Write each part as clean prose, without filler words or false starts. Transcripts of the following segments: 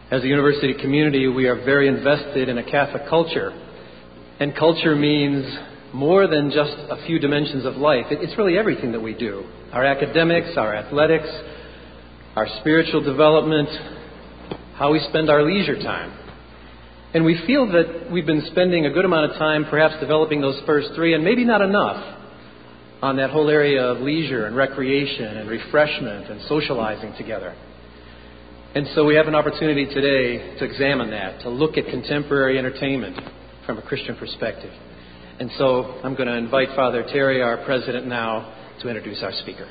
As a university community, we are very invested in a Catholic culture. And culture means more than just a few dimensions of life. It's really everything that we do. Our academics, our athletics, our spiritual development, how we spend our leisure time. And we feel that we've been spending a good amount of time perhaps developing those first three, and maybe not enough, on that whole area of leisure and recreation and refreshment and socializing together. And so we have an opportunity today to examine that, to look at contemporary entertainment from a Christian perspective. And so I'm going to invite Father Terry, our president, now to introduce our speaker.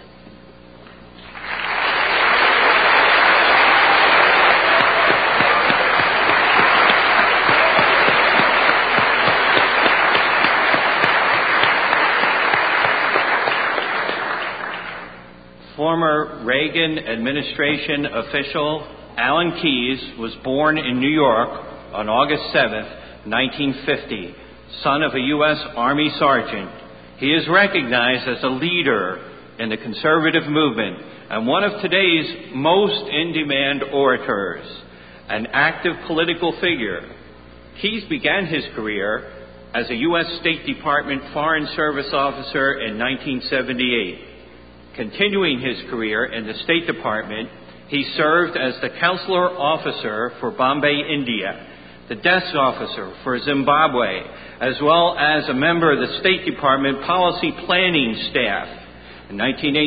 Former Reagan administration official Alan Keyes was born in New York on August 7th, 1950, son of a U.S. Army sergeant. He is recognized as a leader in the conservative movement and one of today's most in-demand orators, an active political figure. Keyes began his career as a U.S. State Department Foreign Service officer in 1978. Continuing his career in the State Department, he served as the Counselor Officer for Bombay, India, the Desk Officer for Zimbabwe, as well as a member of the State Department Policy Planning Staff. In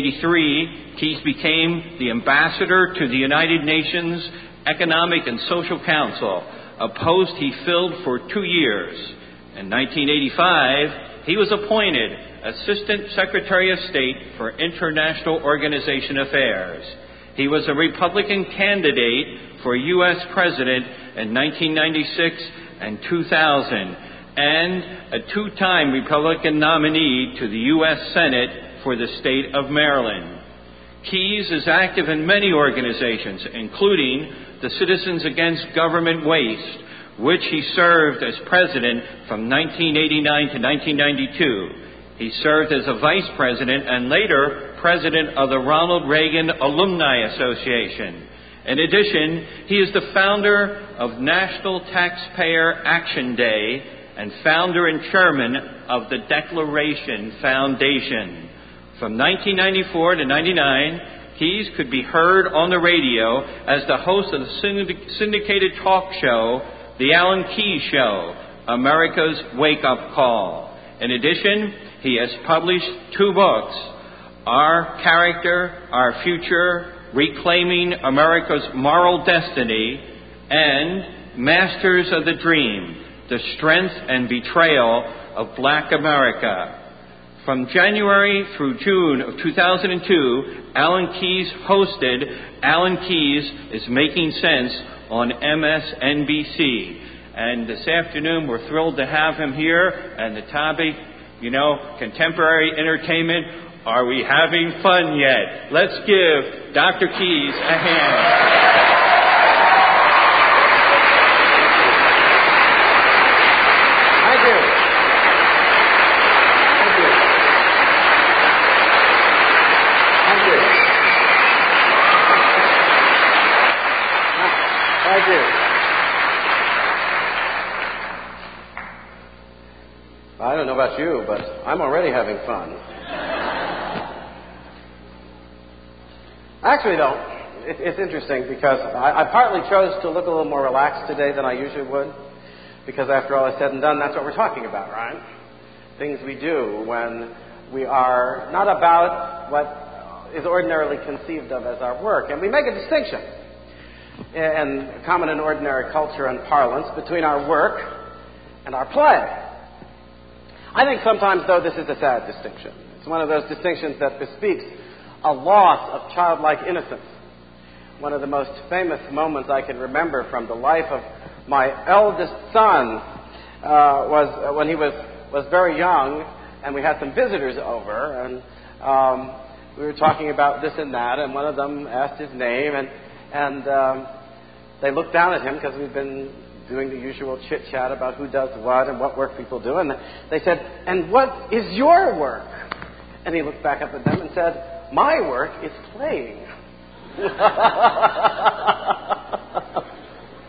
1983, Keyes became the Ambassador to the United Nations Economic and Social Council, a post he filled for 2 years. In 1985, he was appointed Assistant Secretary of State for International Organization Affairs. He was a Republican candidate for U.S. President in 1996 and 2000, and a two-time Republican nominee to the U.S. Senate for the state of Maryland. Keyes is active in many organizations, including the Citizens Against Government Waste, which he served as president from 1989 to 1992. He served as a vice president and later president of the Ronald Reagan Alumni Association. In addition, he is the founder of National Taxpayer Action Day and founder and chairman of the Declaration Foundation. From 1994 to 99, Keyes could be heard on the radio as the host of the syndicated talk show, The Alan Keyes Show, America's Wake-Up Call. In addition, he has published 2 books, Our Character, Our Future, Reclaiming America's Moral Destiny, and Masters of the Dream, The Strength and Betrayal of Black America. From January through June of 2002, Alan Keyes hosted Alan Keyes is Making Sense on MSNBC. And this afternoon, we're thrilled to have him here, and the topic, contemporary entertainment. Are we having fun yet? Let's give Dr. Keyes a hand. Thank you. I don't know about you, but I'm already having fun. Actually, though, it's interesting because I partly chose to look a little more relaxed today than I usually would, because after all is said and done, that's what we're talking about, right? Things we do when we are not about what is ordinarily conceived of as our work. And we make a distinction in common and ordinary culture and parlance between our work and our play. I think sometimes, though, this is a sad distinction. It's one of those distinctions that bespeaks a loss of childlike innocence. One of the most famous moments I can remember from the life of my eldest son was when he was very young, and we had some visitors over, and we were talking about this and that, and one of them asked his name, and they looked down at him because we'd been doing the usual chit-chat about who does what and what work people do. And they said, "And what is your work?" And he looked back up at them and said, "My work is playing."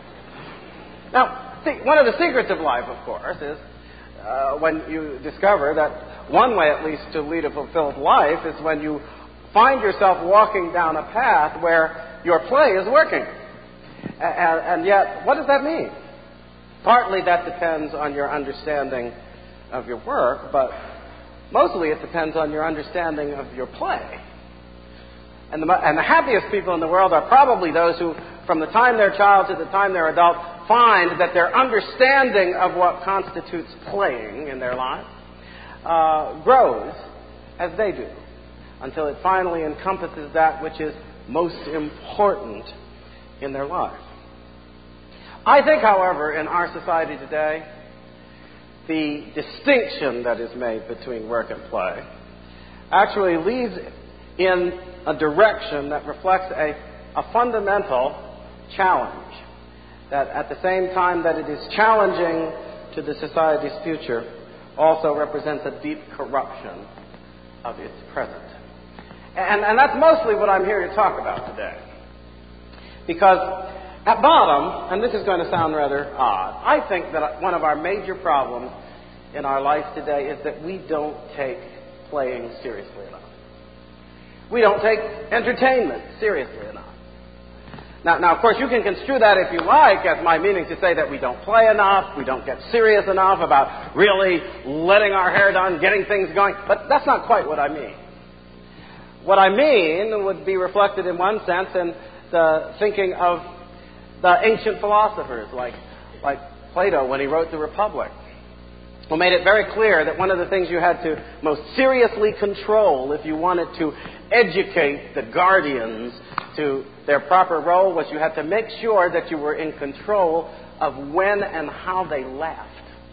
one of the secrets of life, of course, is when you discover that one way, at least, to lead a fulfilled life is when you find yourself walking down a path where your play is working. And yet, what does that mean? Partly that depends on your understanding of your work, but mostly it depends on your understanding of your play. And the happiest people in the world are probably those who, from the time they're a child to the time they're adult, find that their understanding of what constitutes playing in their life grows as they do, until it finally encompasses that which is most important in their life. I think, however, in our society today, the distinction that is made between work and play actually leads in a direction that reflects a fundamental challenge, that at the same time that it is challenging to the society's future, also represents a deep corruption of its present. And that's mostly what I'm here to talk about today. Because at bottom, and this is going to sound rather odd, I think that one of our major problems in our life today is that we don't take playing seriously enough. We don't take entertainment seriously enough. Now, of course, you can construe that if you like as my meaning to say that we don't play enough, we don't get serious enough about really letting our hair down, getting things going, but that's not quite what I mean. What I mean would be reflected in one sense in the thinking of the ancient philosophers like Plato when he wrote the Republic, who made it very clear that one of the things you had to most seriously control if you wanted to educate the guardians to their proper role was you had to make sure that you were in control of when and how they laughed.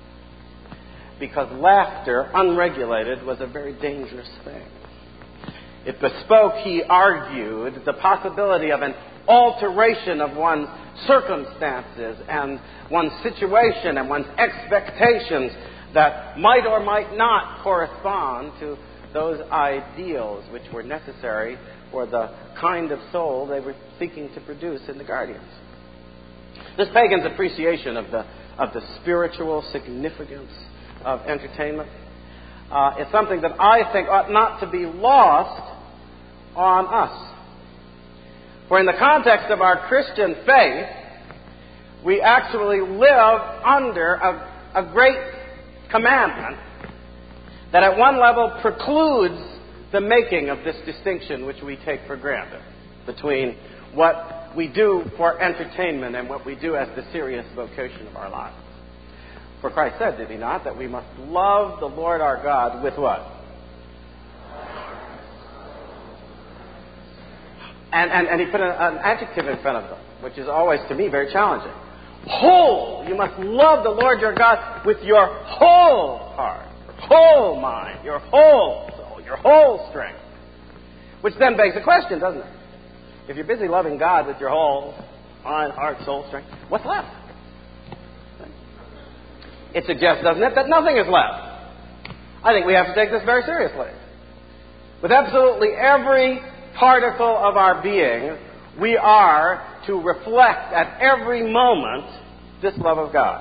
Because laughter, unregulated, was a very dangerous thing. It bespoke, he argued, the possibility of an alteration of one's circumstances and one's situation and one's expectations that might or might not correspond to those ideals which were necessary for the kind of soul they were seeking to produce in the guardians. This pagan's appreciation of the spiritual significance of entertainment is something that I think ought not to be lost on us. For in the context of our Christian faith, we actually live under a great commandment that at one level precludes the making of this distinction which we take for granted between what we do for entertainment and what we do as the serious vocation of our lives. For Christ said, did he not, that we must love the Lord our God with what? And he put an adjective in front of them, which is always, to me, very challenging. Whole. You must love the Lord your God with your whole heart, your whole mind, your whole soul, your whole strength. Which then begs a question, doesn't it? If you're busy loving God with your whole mind, heart, soul, strength, what's left? It suggests, doesn't it, that nothing is left. I think we have to take this very seriously. With absolutely every particle of our being, we are to reflect at every moment this love of God.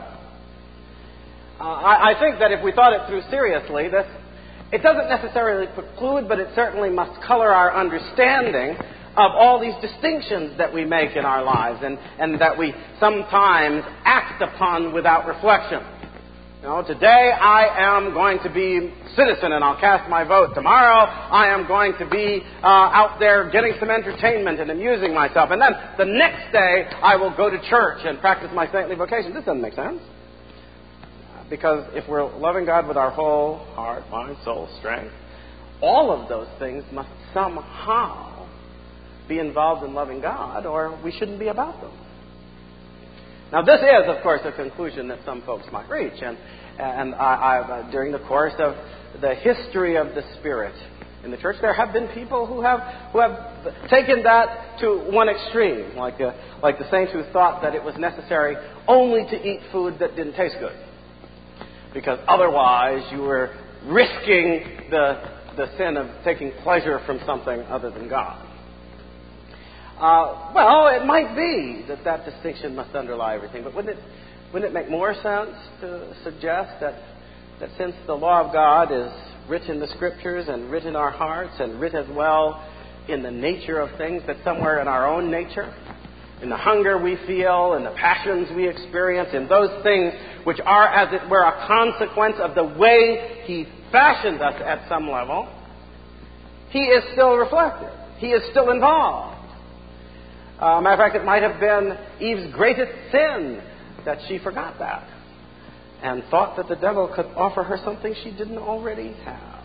I think that if we thought it through seriously, it doesn't necessarily preclude, but it certainly must color our understanding of all these distinctions that we make in our lives and that we sometimes act upon without reflection. You know, today I am going to be citizen and I'll cast my vote. Tomorrow I am going to be out there getting some entertainment and amusing myself. And then the next day I will go to church and practice my saintly vocation. This doesn't make sense. Because if we're loving God with our whole heart, mind, soul, strength, all of those things must somehow be involved in loving God or we shouldn't be about them. Now, this is, of course, a conclusion that some folks might reach. And I've during the course of the history of the Spirit in the church, there have been people who have taken that to one extreme, like the saints who thought that it was necessary only to eat food that didn't taste good, because otherwise you were risking the sin of taking pleasure from something other than God. Well, it might be that distinction must underlie everything, but wouldn't it Wouldn't it make more sense to suggest that since the law of God is written in the Scriptures and written in our hearts and written as well in the nature of things, that somewhere in our own nature, in the hunger we feel, in the passions we experience, in those things which are, as it were, a consequence of the way He fashioned us at some level, He is still reflected. He is still involved. Matter of fact, it might have been Eve's greatest sin that she forgot that and thought that the devil could offer her something she didn't already have.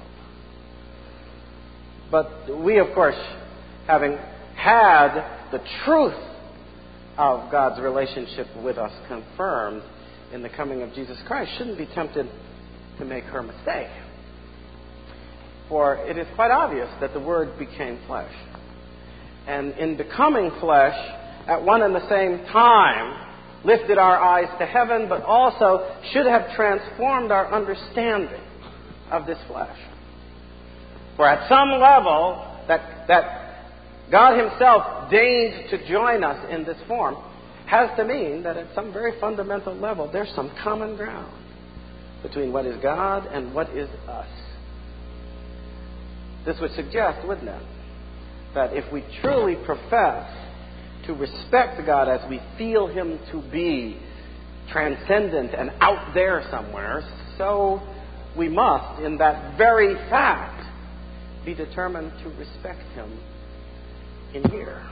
But we, of course, having had the truth of God's relationship with us confirmed in the coming of Jesus Christ, shouldn't be tempted to make her mistake. For it is quite obvious that the Word became flesh. And in becoming flesh, at one and the same time, lifted our eyes to heaven, but also should have transformed our understanding of this flesh. For at some level, that God Himself deigned to join us in this form has to mean that at some very fundamental level, there's some common ground between what is God and what is us. This would suggest, wouldn't it, that if we truly profess to respect God as we feel Him to be transcendent and out there somewhere, so we must, in that very fact, be determined to respect Him in here.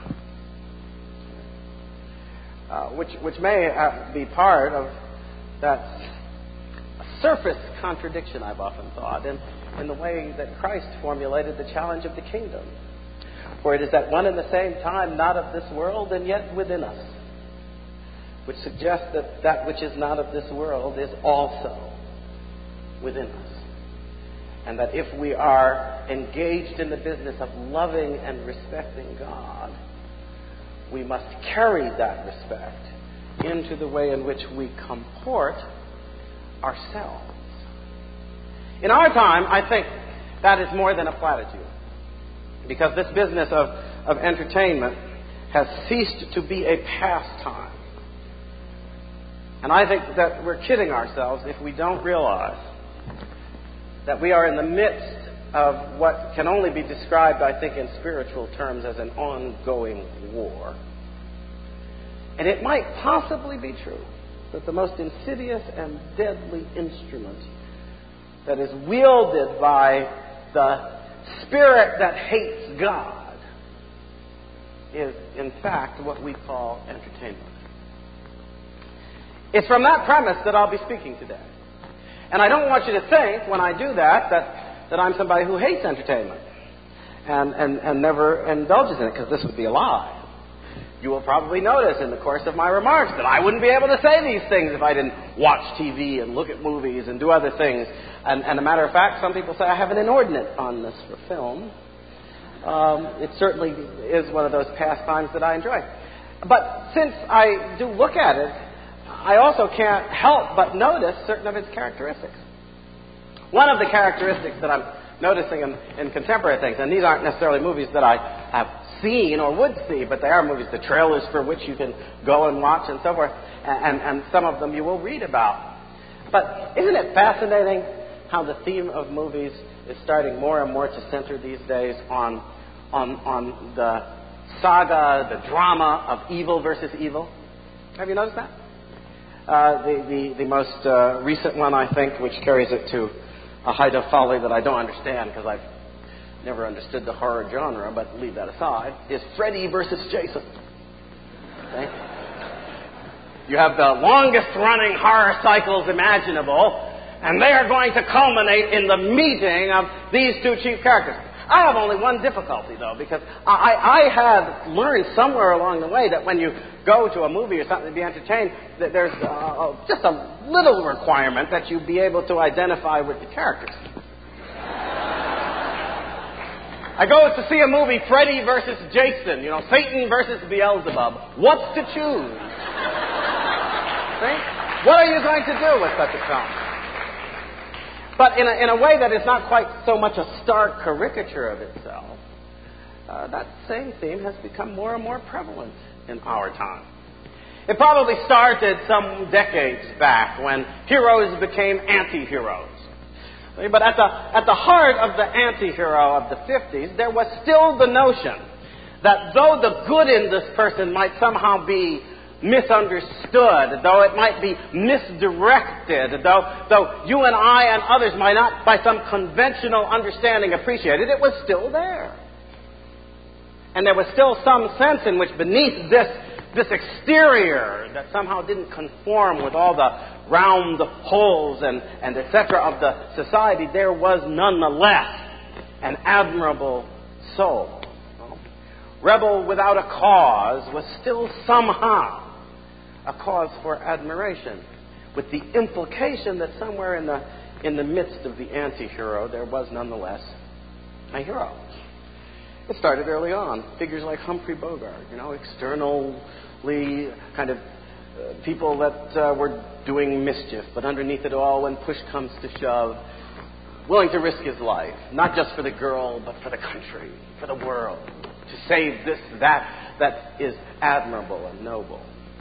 Which may be part of that surface contradiction, I've often thought, in the way that Christ formulated the challenge of the kingdom. For it is at one and the same time not of this world and yet within us, which suggests that that which is not of this world is also within us. And that if we are engaged in the business of loving and respecting God, we must carry that respect into the way in which we comport ourselves. In our time, I think that is more than a platitude. Because this business of entertainment has ceased to be a pastime. And I think that we're kidding ourselves if we don't realize that we are in the midst of what can only be described, I think, in spiritual terms as an ongoing war. And it might possibly be true that the most insidious and deadly instrument that is wielded by the spirit that hates God is, in fact, what we call entertainment. It's from that premise that I'll be speaking today. And I don't want you to think, when I do that I'm somebody who hates entertainment and never indulges in it, because this would be a lie. You will probably notice in the course of my remarks that I wouldn't be able to say these things if I didn't watch TV and look at movies and do other things. And a matter of fact, some people say I have an inordinate fondness for film. It certainly is one of those pastimes that I enjoy. But since I do look at it, I also can't help but notice certain of its characteristics. One of the characteristics that I'm noticing in contemporary things, and these aren't necessarily movies that I have seen or would see, but they are movies, the trailers for which you can go and watch and so forth, and some of them you will read about. But isn't it fascinating how the theme of movies is starting more and more to center these days on the saga, the drama of evil versus evil? Have you noticed that? The most recent one, I think, which carries it to a height of folly that I don't understand because I've never understood the horror genre, but leave that aside, is Freddy versus Jason. Okay? You have the longest running horror cycles imaginable, and they are going to culminate in the meeting of these two chief characters. I have only one difficulty, though, because I had learned somewhere along the way that when you go to a movie or something to be entertained, that there's just a little requirement that you be able to identify with the characters. I go to see a movie, Freddy versus Jason, Satan versus Beelzebub. What's to choose? See? What are you going to do with such a film? But in a way that is not quite so much a stark caricature of itself, that same theme has become more and more prevalent in our time. It probably started some decades back when heroes became anti-heroes. But at the heart of the anti-hero of the 50s, there was still the notion that though the good in this person might somehow be misunderstood, though it might be misdirected, though you and I and others might not by some conventional understanding appreciate it, it was still there. And there was still some sense in which beneath this exterior that somehow didn't conform with all the round holes and etc. of the society, there was nonetheless an admirable soul. Rebel without a cause was still somehow a cause for admiration, with the implication that somewhere in the midst of the anti-hero there was nonetheless a hero. It started early on. Figures like Humphrey Bogart, externally kind of people that were doing mischief, but underneath it all, when push comes to shove, willing to risk his life, not just for the girl, but for the country, for the world, to save this, that is admirable and noble.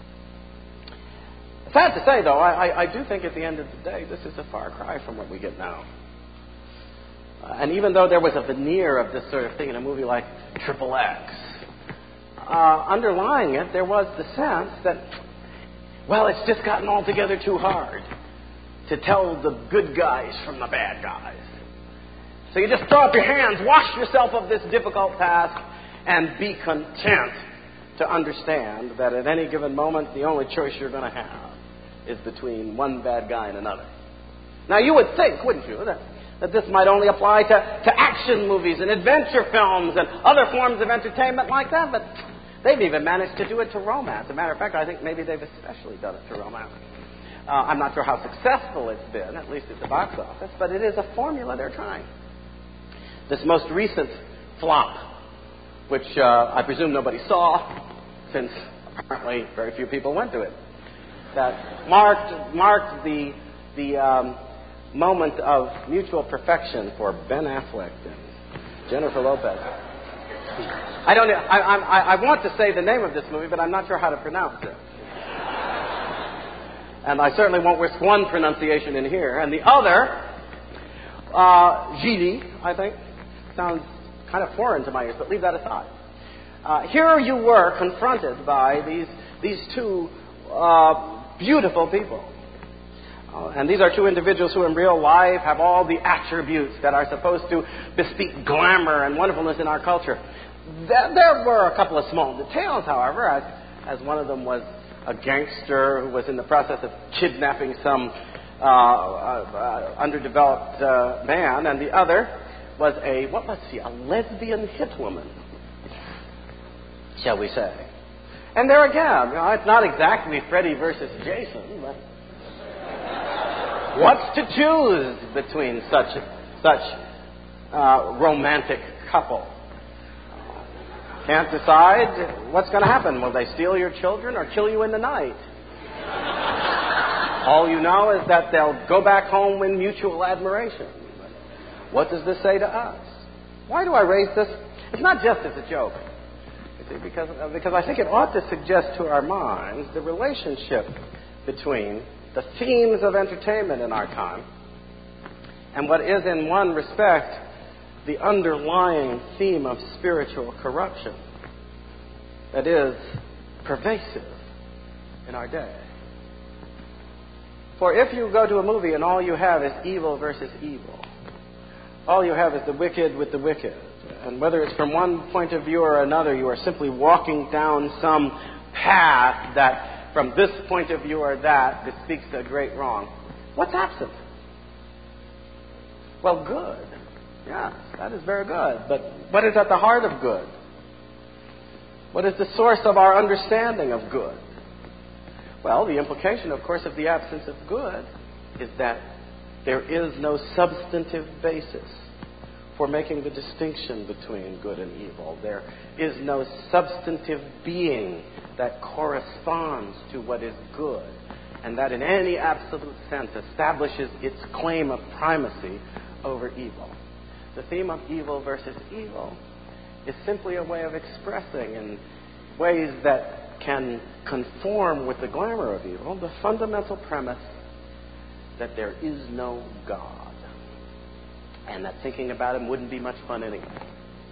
Sad to say, though, I do think at the end of the day, this is a far cry from what we get now. And even though there was a veneer of this sort of thing in a movie like Triple X, underlying it, there was the sense that, well, it's just gotten altogether too hard to tell the good guys from the bad guys. So you just throw up your hands, wash yourself of this difficult task, and be content to understand that at any given moment, the only choice you're going to have is between one bad guy and another. Now, you would think, wouldn't you, that this might only apply to action movies and adventure films and other forms of entertainment like that, but they've even managed to do it to romance. As a matter of fact, I think maybe they've especially done it to romance. I'm not sure how successful it's been, at least at the box office, but it is a formula they're trying. This most recent flop, which I presume nobody saw, since apparently very few people went to it, that marked the moment of mutual perfection for Ben Affleck and Jennifer Lopez. I want to say the name of this movie, but I'm not sure how to pronounce it. And I certainly won't risk one pronunciation in here. And the other, Gili, I think, sounds kind of foreign to my ears, but leave that aside. Here you were confronted by these two beautiful people. And these are two individuals who in real life have all the attributes that are supposed to bespeak glamour and wonderfulness in our culture. There were a couple of small details, however, as one of them was a gangster who was in the process of kidnapping some underdeveloped man, and the other was a lesbian hitwoman, shall we say. And there again, it's not exactly Freddy versus Jason, but what's to choose between such romantic couple? Can't decide what's going to happen. Will they steal your children or kill you in the night? All you know is that they'll go back home with mutual admiration. What does this say to us? Why do I raise this? It's not just as a joke. Because I think it ought to suggest to our minds the relationship between the themes of entertainment in our time and what is, in one respect, the underlying theme of spiritual corruption that is pervasive in our day. For if you go to a movie and all you have is evil versus evil, all you have is the wicked with the wicked, and whether it's from one point of view or another, you are simply walking down some path that, from this point of view or that, bespeaks a great wrong. What's absent? Well, good. Yes, that is very good. But what is at the heart of good? What is the source of our understanding of good? Well, the implication, of course, of the absence of good is that there is no substantive basis for making the distinction between good and evil. There is no substantive being that corresponds to what is good, and that in any absolute sense establishes its claim of primacy over evil. The theme of evil versus evil is simply a way of expressing in ways that can conform with the glamour of evil, the fundamental premise that there is no God, and that thinking about him wouldn't be much fun anyway.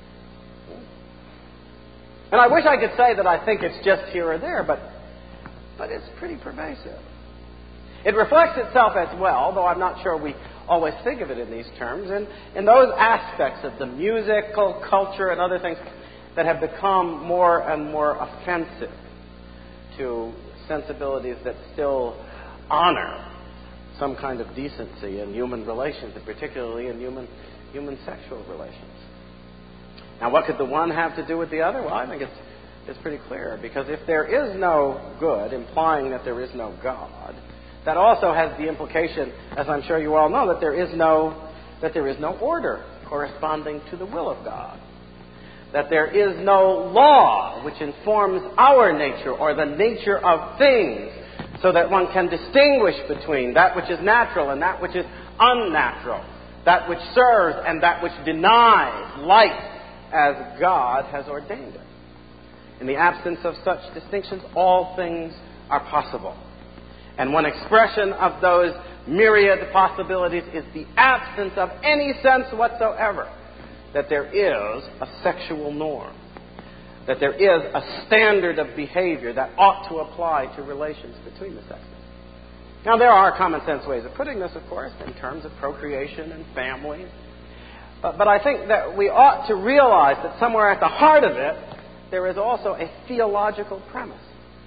And I wish I could say that I think it's just here or there, but it's pretty pervasive. It reflects itself as well, though I'm not sure we always think of it in these terms, in those aspects of the musical culture and other things that have become more and more offensive to sensibilities that still honor some kind of decency in human relations, and particularly in human sexual relations. Now, what could the one have to do with the other? Well, I think it's pretty clear, because if there is no good, implying that there is no God, that also has the implication, as I'm sure you all know, that there is no order corresponding to the will of God. That there is no law which informs our nature or the nature of things, so that one can distinguish between that which is natural and that which is unnatural, that which serves and that which denies life as God has ordained it. In the absence of such distinctions, all things are possible. And one expression of those myriad possibilities is the absence of any sense whatsoever that there is a sexual norm, that there is a standard of behavior that ought to apply to relations between the sexes. Now, there are common sense ways of putting this, of course, in terms of procreation and family. But I think that we ought to realize that somewhere at the heart of it, there is also a theological premise,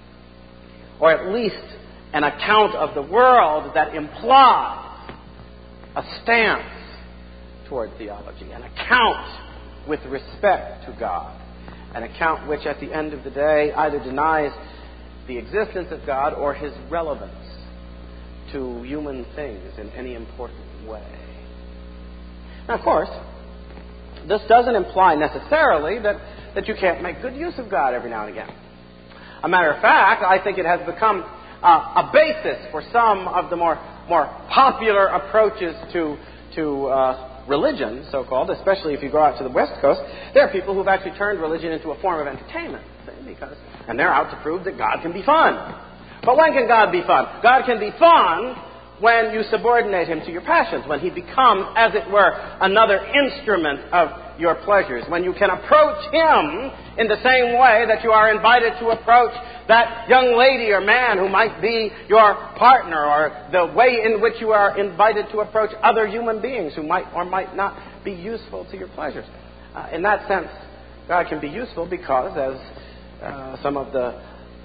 or at least an account of the world that implies a stance toward theology, an account with respect to God, an account which at the end of the day either denies the existence of God or his relevance to human things in any important way. Now, of course, this doesn't imply necessarily that you can't make good use of God every now and again. A matter of fact, I think it has become a basis for some of the more popular approaches to religion, so-called, especially if you go out to the West Coast. There are people who've actually turned religion into a form of entertainment, and they're out to prove that God can be fun. But when can God be fun? God can be fun when you subordinate him to your passions, when he becomes, as it were, another instrument of your pleasures, when you can approach him in the same way that you are invited to approach that young lady or man who might be your partner, or the way in which you are invited to approach other human beings who might or might not be useful to your pleasures. In that sense, God can be useful because, as some of the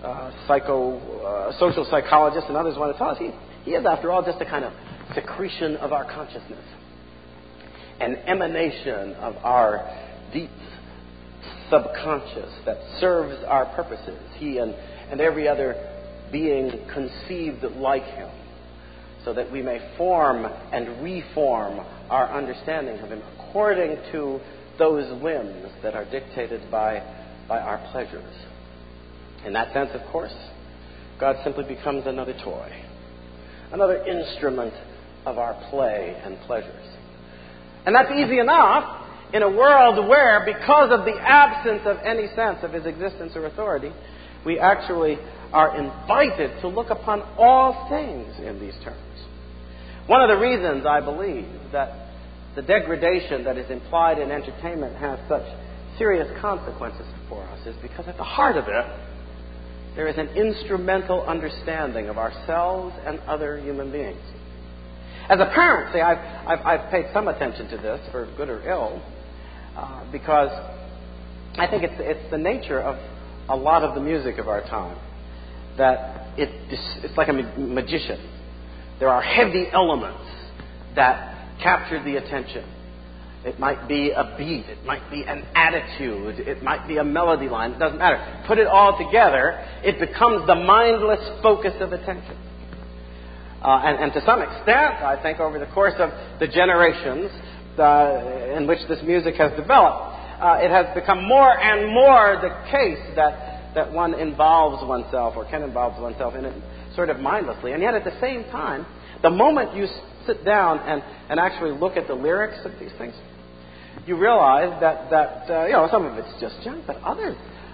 social psychologists and others want to tell us, he is, after all, just a kind of secretion of our consciousness, an emanation of our deep subconscious that serves our purposes. He and every other being conceived like him, so that we may form and reform our understanding of him according to those whims that are dictated by our pleasures. In that sense, of course, God simply becomes another toy, another instrument of our play and pleasures. And that's easy enough in a world where, because of the absence of any sense of his existence or authority, we actually are invited to look upon all things in these terms. One of the reasons, I believe, that the degradation that is implied in entertainment has such serious consequences for us is because at the heart of it, there is an instrumental understanding of ourselves and other human beings. As a parent, see, I've paid some attention to this, for good or ill, because I think it's the nature of a lot of the music of our time, that it's like a magician. There are heavy elements that capture the attention. It might be a beat, it might be an attitude, it might be a melody line, it doesn't matter. Put it all together, it becomes the mindless focus of attention. And to some extent, I think over the course of the generations in which this music has developed, it has become more and more the case that one involves oneself or can involve oneself in it sort of mindlessly. And yet at the same time, the moment you sit down and actually look at the lyrics of these things, you realize that some of it's just junk, but other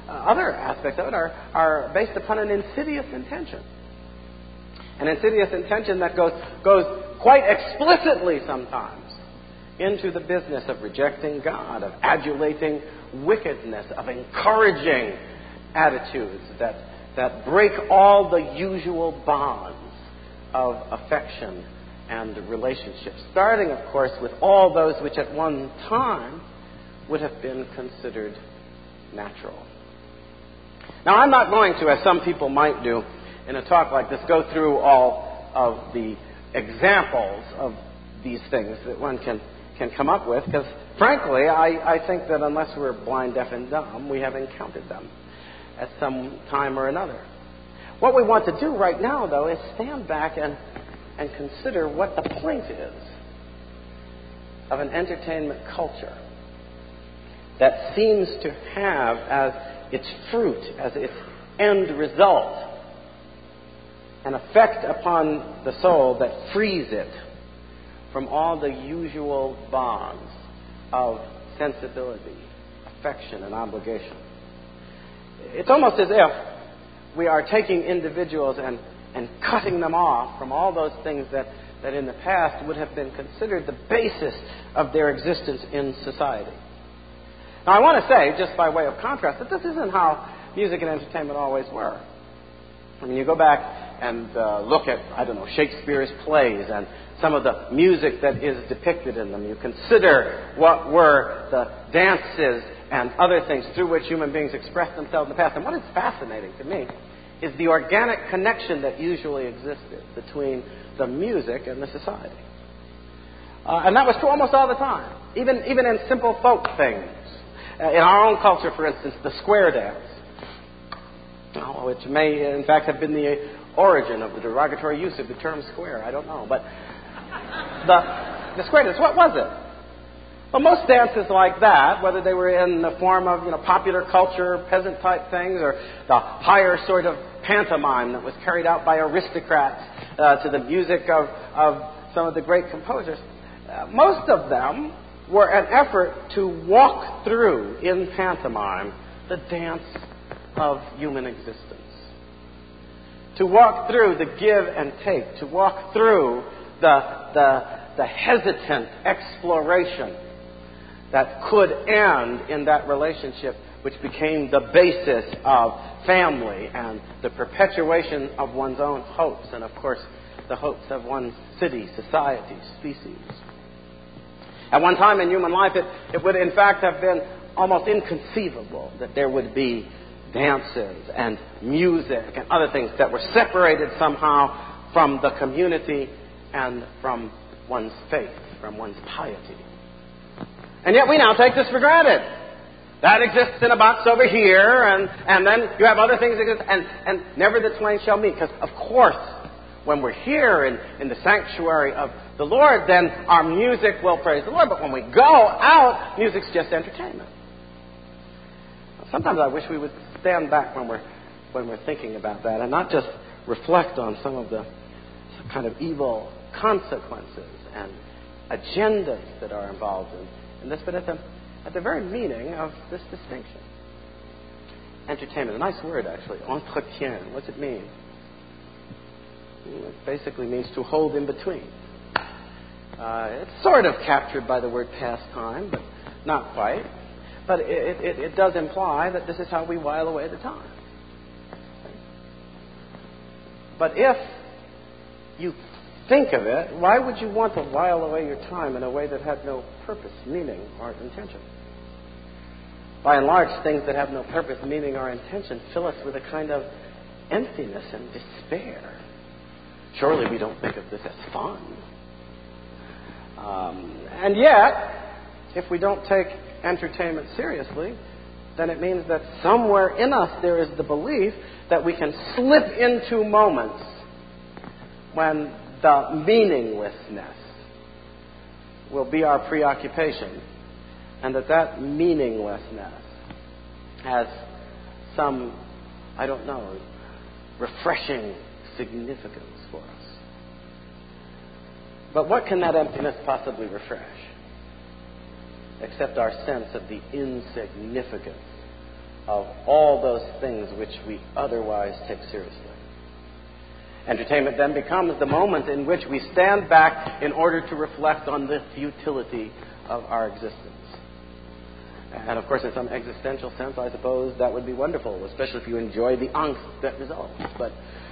other aspects of it are based upon an insidious intention. An insidious intention that goes quite explicitly sometimes into the business of rejecting God, of adulating wickedness, of encouraging attitudes that break all the usual bonds of affection and relationships, starting, of course, with all those which at one time would have been considered natural. Now, I'm not going to, as some people might do in a talk like this, go through all of the examples of these things that one can come up with, because, frankly, I think that unless we're blind, deaf, and dumb, we have encountered them at some time or another. What we want to do right now, though, is stand back and consider what the point is of an entertainment culture that seems to have as its fruit, as its end result, an effect upon the soul that frees it from all the usual bonds of sensibility, affection, and obligation. It's almost as if we are taking individuals and cutting them off from all those things that in the past would have been considered the basis of their existence in society. Now, I want to say, just by way of contrast, that this isn't how music and entertainment always were. I mean, you go back and look at, Shakespeare's plays and some of the music that is depicted in them. You consider what were the dances and other things through which human beings expressed themselves in the past. And what is fascinating to me is the organic connection that usually existed between the music and the society. And that was true almost all the time, even in simple folk things. In our own culture, for instance, the square dance, which may, in fact, have been the origin of the derogatory use of the term square. I don't know. But the square dance, what was it? Well, most dances like that, whether they were in the form of popular culture, peasant-type things, or the higher sort of pantomime that was carried out by aristocrats to the music of some of the great composers, most of them were an effort to walk through, in pantomime, the dance of human existence. To walk through the give and take, to walk through the hesitant exploration that could end in that relationship which became the basis of family and the perpetuation of one's own hopes and, of course, the hopes of one's city, society, species. At one time in human life, it would in fact have been almost inconceivable that there would be dances and music and other things that were separated somehow from the community and from one's faith, from one's piety. And yet we now take this for granted. That exists in a box over here, and then you have other things that exist, and never the twain shall meet. Because, of course, when we're here in the sanctuary of the Lord, then our music will praise the Lord. But when we go out, music's just entertainment. Sometimes I wish we would stand back when we're thinking about that and not just reflect on some of the kind of evil consequences and agendas that are involved in this, but at the very meaning of this distinction. Entertainment, a nice word actually, entretien. What's it mean? It basically means to hold in between. It's sort of captured by the word pastime, but not quite. But it does imply that this is how we while away the time. But if you think of it, why would you want to while away your time in a way that had no purpose, meaning, or intention? By and large, things that have no purpose, meaning, or intention fill us with a kind of emptiness and despair. Surely we don't think of this as fun. And yet, if we don't take entertainment seriously, then it means that somewhere in us there is the belief that we can slip into moments when the meaninglessness will be our preoccupation, and that meaninglessness has some, refreshing significance for us. But what can that emptiness possibly refresh? Except our sense of the insignificance of all those things which we otherwise take seriously. Entertainment then becomes the moment in which we stand back in order to reflect on the futility of our existence. And of course, in some existential sense, I suppose that would be wonderful, especially if you enjoy the angst that results. But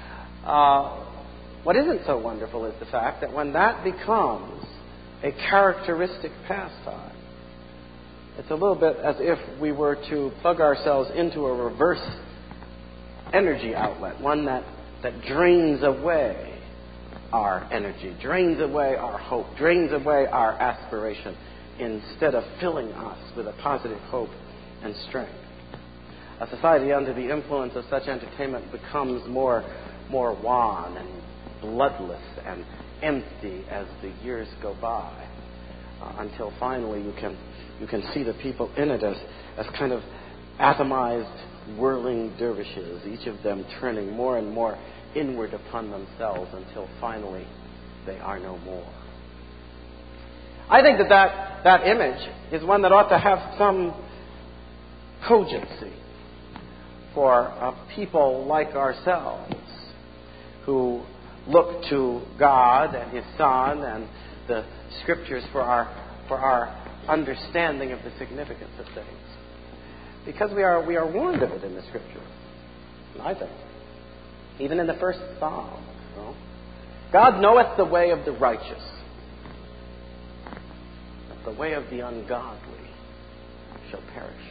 what isn't so wonderful is the fact that when that becomes a characteristic pastime, it's a little bit as if we were to plug ourselves into a reverse energy outlet, one that drains away our energy, drains away our hope, drains away our aspiration, instead of filling us with a positive hope and strength. A society under the influence of such entertainment becomes more wan and bloodless and empty as the years go by, until finally you can see the people in it as kind of atomized, whirling dervishes, each of them turning more and more inward upon themselves until finally they are no more. I think that image is one that ought to have some cogency for people like ourselves who look to God and His Son and the Scriptures for our understanding of the significance of things. Because we are warned of it in the Scripture, I think. Even in the first Psalm. God knoweth the way of the righteous, but the way of the ungodly shall perish.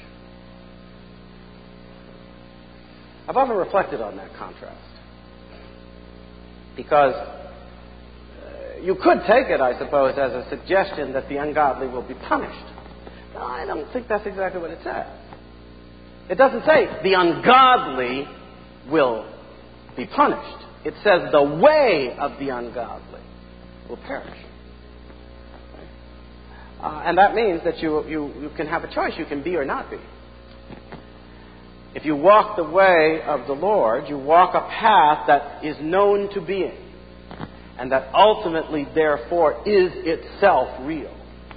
I've often reflected on that contrast. Because you could take it, I suppose, as a suggestion that the ungodly will be punished. No, I don't think that's exactly what it says. It doesn't say the ungodly will be punished. It says the way of the ungodly will perish. And that means that you can have a choice. You can be or not be. If you walk the way of the Lord, you walk a path that is known to being, and that ultimately, therefore, is itself real.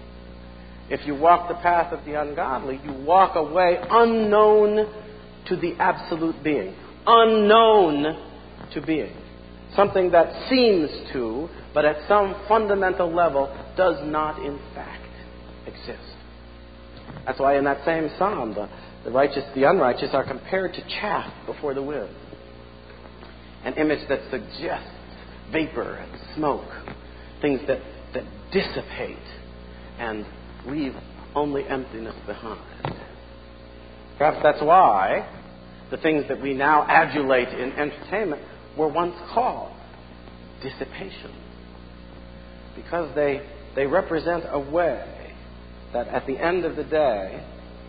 If you walk the path of the ungodly, you walk a way unknown to the absolute being, unknown to being. Something that seems to, but at some fundamental level, does not in fact exist. That's why in that same psalm, the righteous, the unrighteous are compared to chaff before the wind. An image that suggests vapor and smoke, things that dissipate and leave only emptiness behind. Perhaps that's why the things that we now adulate in entertainment were once called dissipation. Because they represent a way that at the end of the day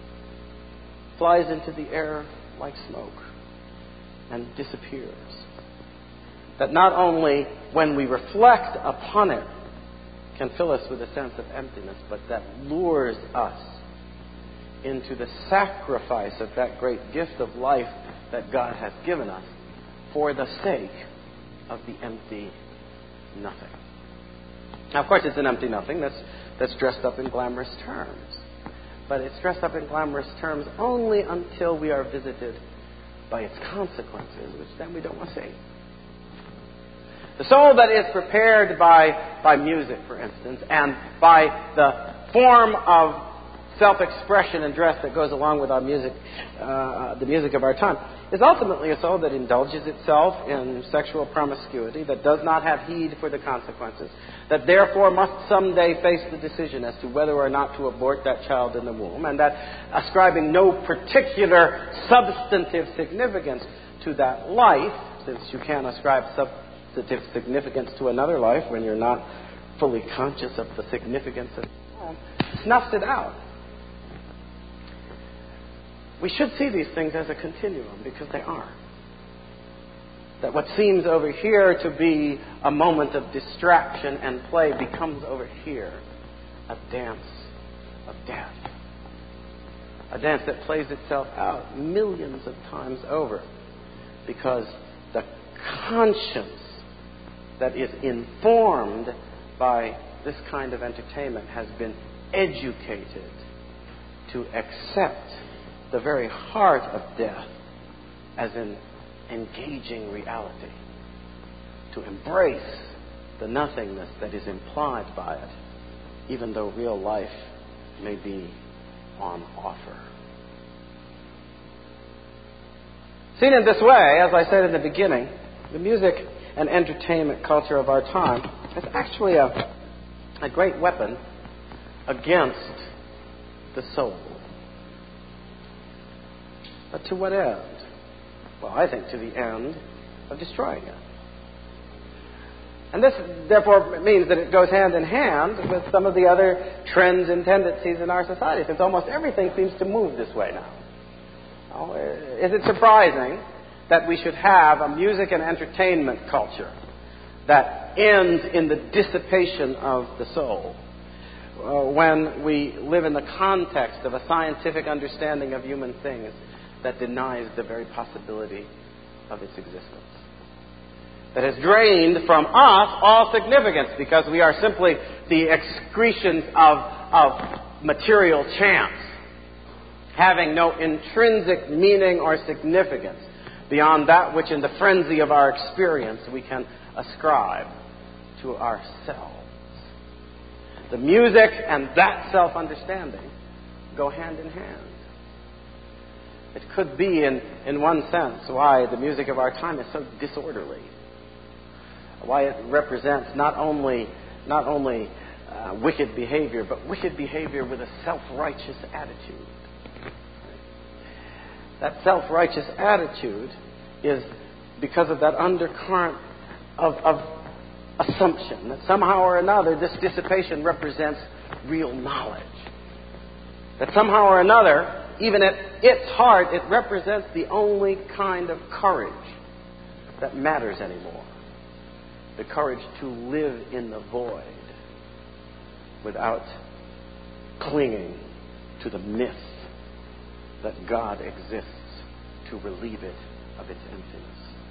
flies into the air like smoke and disappears. That not only when we reflect upon it can fill us with a sense of emptiness, but that lures us into the sacrifice of that great gift of life that God has given us for the sake of the empty nothing. Now, of course, it's an empty nothing that's dressed up in glamorous terms. But it's dressed up in glamorous terms only until we are visited by its consequences, which then we don't want to see. The soul that is prepared by music, for instance, and by the form of self-expression and dress that goes along with our music, the music of our time, is ultimately a soul that indulges itself in sexual promiscuity, that does not have heed for the consequences, that therefore must someday face the decision as to whether or not to abort that child in the womb, and that ascribing no particular substantive significance to that life, since you can't ascribe substantive significance to another life when you're not fully conscious of the significance of it, snuffs it out. We should see these things as a continuum, because they are. That what seems over here to be a moment of distraction and play becomes over here a dance of death. A dance that plays itself out millions of times over, because the conscience that is informed by this kind of entertainment has been educated to accept the very heart of death as an engaging reality, to embrace the nothingness that is implied by it, even though real life may be on offer. Seen in this way, as I said in the beginning, the music and entertainment culture of our time is actually a great weapon against the soul. But to what end? Well, I think to the end of destroying it. And this, therefore, means that it goes hand in hand with some of the other trends and tendencies in our society, since almost everything seems to move this way now. Is it surprising that we should have a music and entertainment culture that ends in the dissipation of the soul when we live in the context of a scientific understanding of human things that denies the very possibility of its existence? That has drained from us all significance because we are simply the excretions of material chance, having no intrinsic meaning or significance beyond that which in the frenzy of our experience we can ascribe to ourselves. The music and that self-understanding go hand in hand. It could be, in one sense, why the music of our time is so disorderly. Why it represents not only wicked behavior, but wicked behavior with a self-righteous attitude. That self-righteous attitude is because of that undercurrent of assumption that somehow or another this dissipation represents real knowledge. That somehow or another, even at its heart, it represents the only kind of courage that matters anymore. The courage to live in the void without clinging to the myth that God exists to relieve it of its emptiness.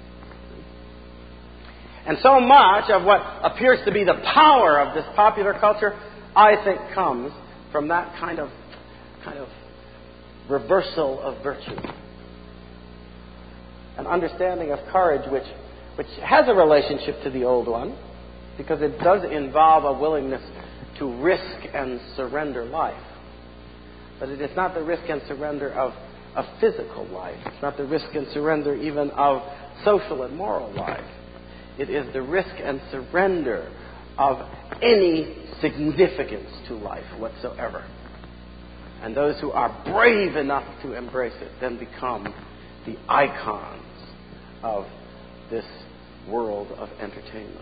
And so much of what appears to be the power of this popular culture, I think, comes from that kind of reversal of virtue. An understanding of courage which has a relationship to the old one, because it does involve a willingness to risk and surrender life. But it is not the risk and surrender of physical life. It's not the risk and surrender even of social and moral life. It is the risk and surrender of any significance to life whatsoever. And those who are brave enough to embrace it then become the icons of this world of entertainment.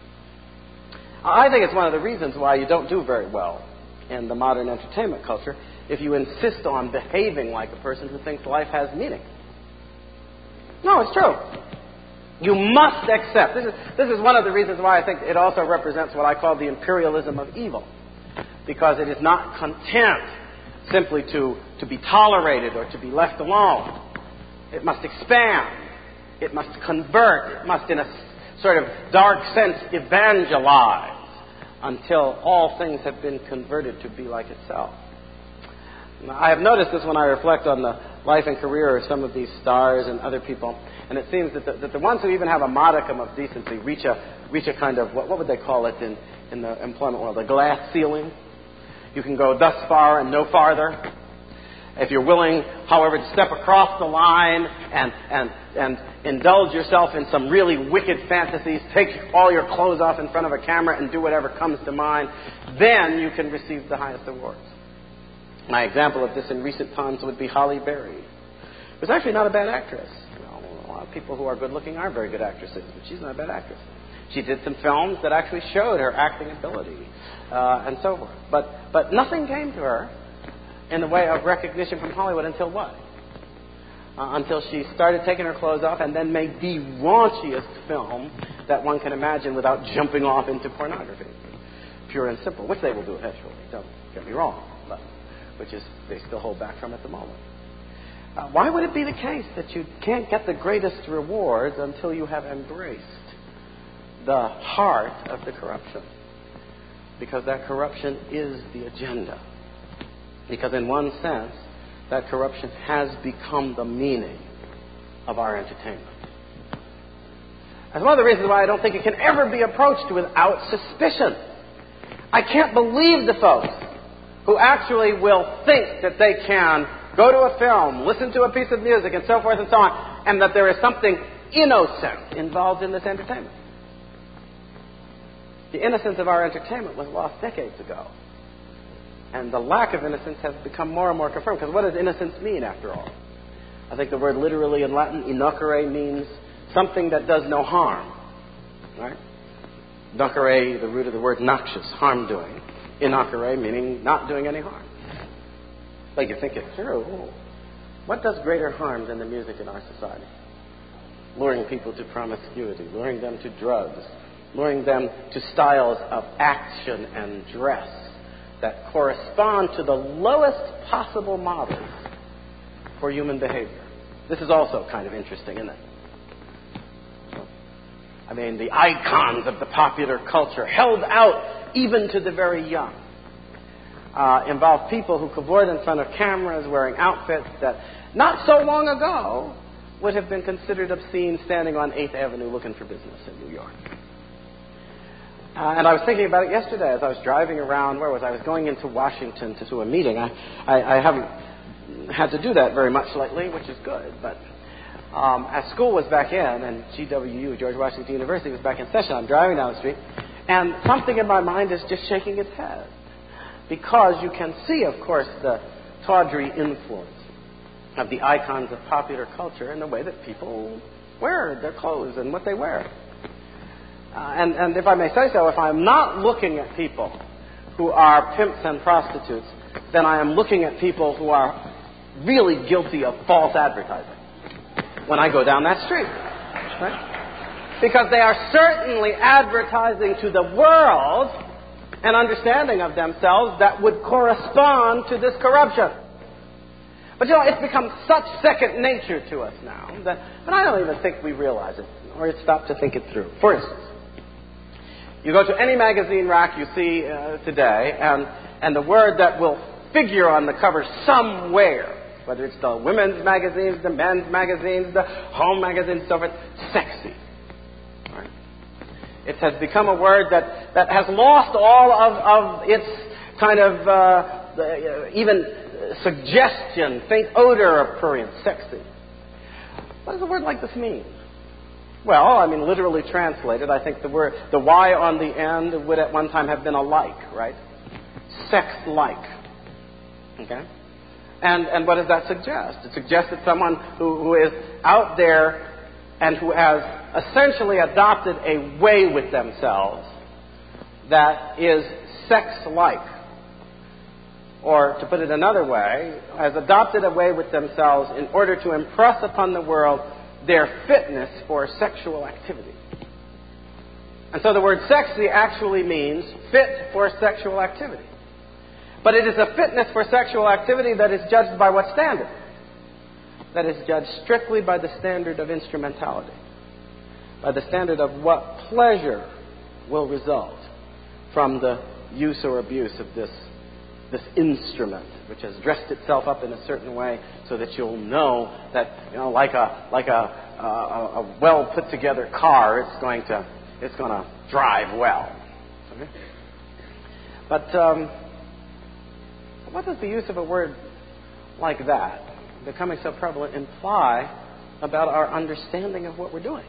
I think it's one of the reasons why you don't do very well in the modern entertainment culture if you insist on behaving like a person who thinks life has meaning. No, it's true. You must accept. This is one of the reasons why I think it also represents what I call the imperialism of evil. Because it is not content simply to be tolerated or to be left alone. It must expand. It must convert. It must, in a sort of dark sense, evangelize until all things have been converted to be like itself. Now, I have noticed this when I reflect on the life and career of some of these stars and other people, and it seems that the ones who even have a modicum of decency reach a kind of, what would they call it in the employment world, a glass ceiling. You can go thus far and no farther. If you're willing, however, to step across the line and indulge yourself in some really wicked fantasies, take all your clothes off in front of a camera and do whatever comes to mind, then you can receive the highest awards. My example of this in recent times would be Halle Berry, who's actually not a bad actress. A lot of people who are good-looking are very good actresses, but she's not a bad actress. She did some films that actually showed her acting ability and so forth. But nothing came to her in the way of recognition from Hollywood until what? Until she started taking her clothes off and then made the raunchiest film that one can imagine without jumping off into pornography. Pure and simple, which they will do eventually, don't get me wrong, but which is they still hold back from at the moment. Why would it be the case that you can't get the greatest rewards until you have embraced the heart of the corruption? Because that corruption is the agenda. Because in one sense, that corruption has become the meaning of our entertainment. That's one of the reasons why I don't think it can ever be approached without suspicion. I can't believe the folks who actually will think that they can go to a film, listen to a piece of music, and so forth and so on, and that there is something innocent involved in this entertainment. The innocence of our entertainment was lost decades ago. And the lack of innocence has become more and more confirmed. Because what does innocence mean, after all? I think the word literally in Latin, innocere, means something that does no harm. Right? Nocere, the root of the word noxious, harm-doing. Innocere, meaning not doing any harm. But you think it through. What does greater harm than the music in our society? Luring people to promiscuity, luring them to drugs, luring them to styles of action and dress that correspond to the lowest possible models for human behavior. This is also kind of interesting, isn't it? I mean, the icons of the popular culture, held out even to the very young, involve people who cavort in front of cameras wearing outfits that not so long ago would have been considered obscene, standing on 8th Avenue looking for business in New York. And I was thinking about it yesterday as I was driving around. Where was I? I was going into Washington to a meeting. I haven't had to do that very much lately, which is good. But as school was back in, and GWU, George Washington University, was back in session, I'm driving down the street, and something in my mind is just shaking its head. Because you can see, of course, the tawdry influence of the icons of popular culture in the way that people wear their clothes and what they wear. And if I may say so, if I'm not looking at people who are pimps and prostitutes, then I am looking at people who are really guilty of false advertising when I go down that street. Right? Because they are certainly advertising to the world an understanding of themselves that would correspond to this corruption. But you know, it's become such second nature to us now that I don't even think we realize it or stop to think it through. For instance, you go to any magazine rack you see today, and the word that will figure on the cover somewhere, whether it's the women's magazines, the men's magazines, the home magazines, so forth, sexy. Right? It has become a word that has lost all of its kind of even suggestion, faint odor of prurient, sexy. What does a word like this mean? Well, I mean, literally translated, I think the Y on the end would at one time have been a like, right? Sex-like. Okay? And what does that suggest? It suggests that someone who is out there and who has essentially adopted a way with themselves that is sex-like. Or, to put it another way, has adopted a way with themselves in order to impress upon the world their fitness for sexual activity. And so the word sexy actually means fit for sexual activity. But it is a fitness for sexual activity that is judged by what standard? That is judged strictly by the standard of instrumentality. By the standard of what pleasure will result from the use or abuse of this instrument, which has dressed itself up in a certain way so that you'll know that, you know, like a well put together car, it's going to drive well. Okay? But what does the use of a word like that, becoming so prevalent, imply about our understanding of what we're doing?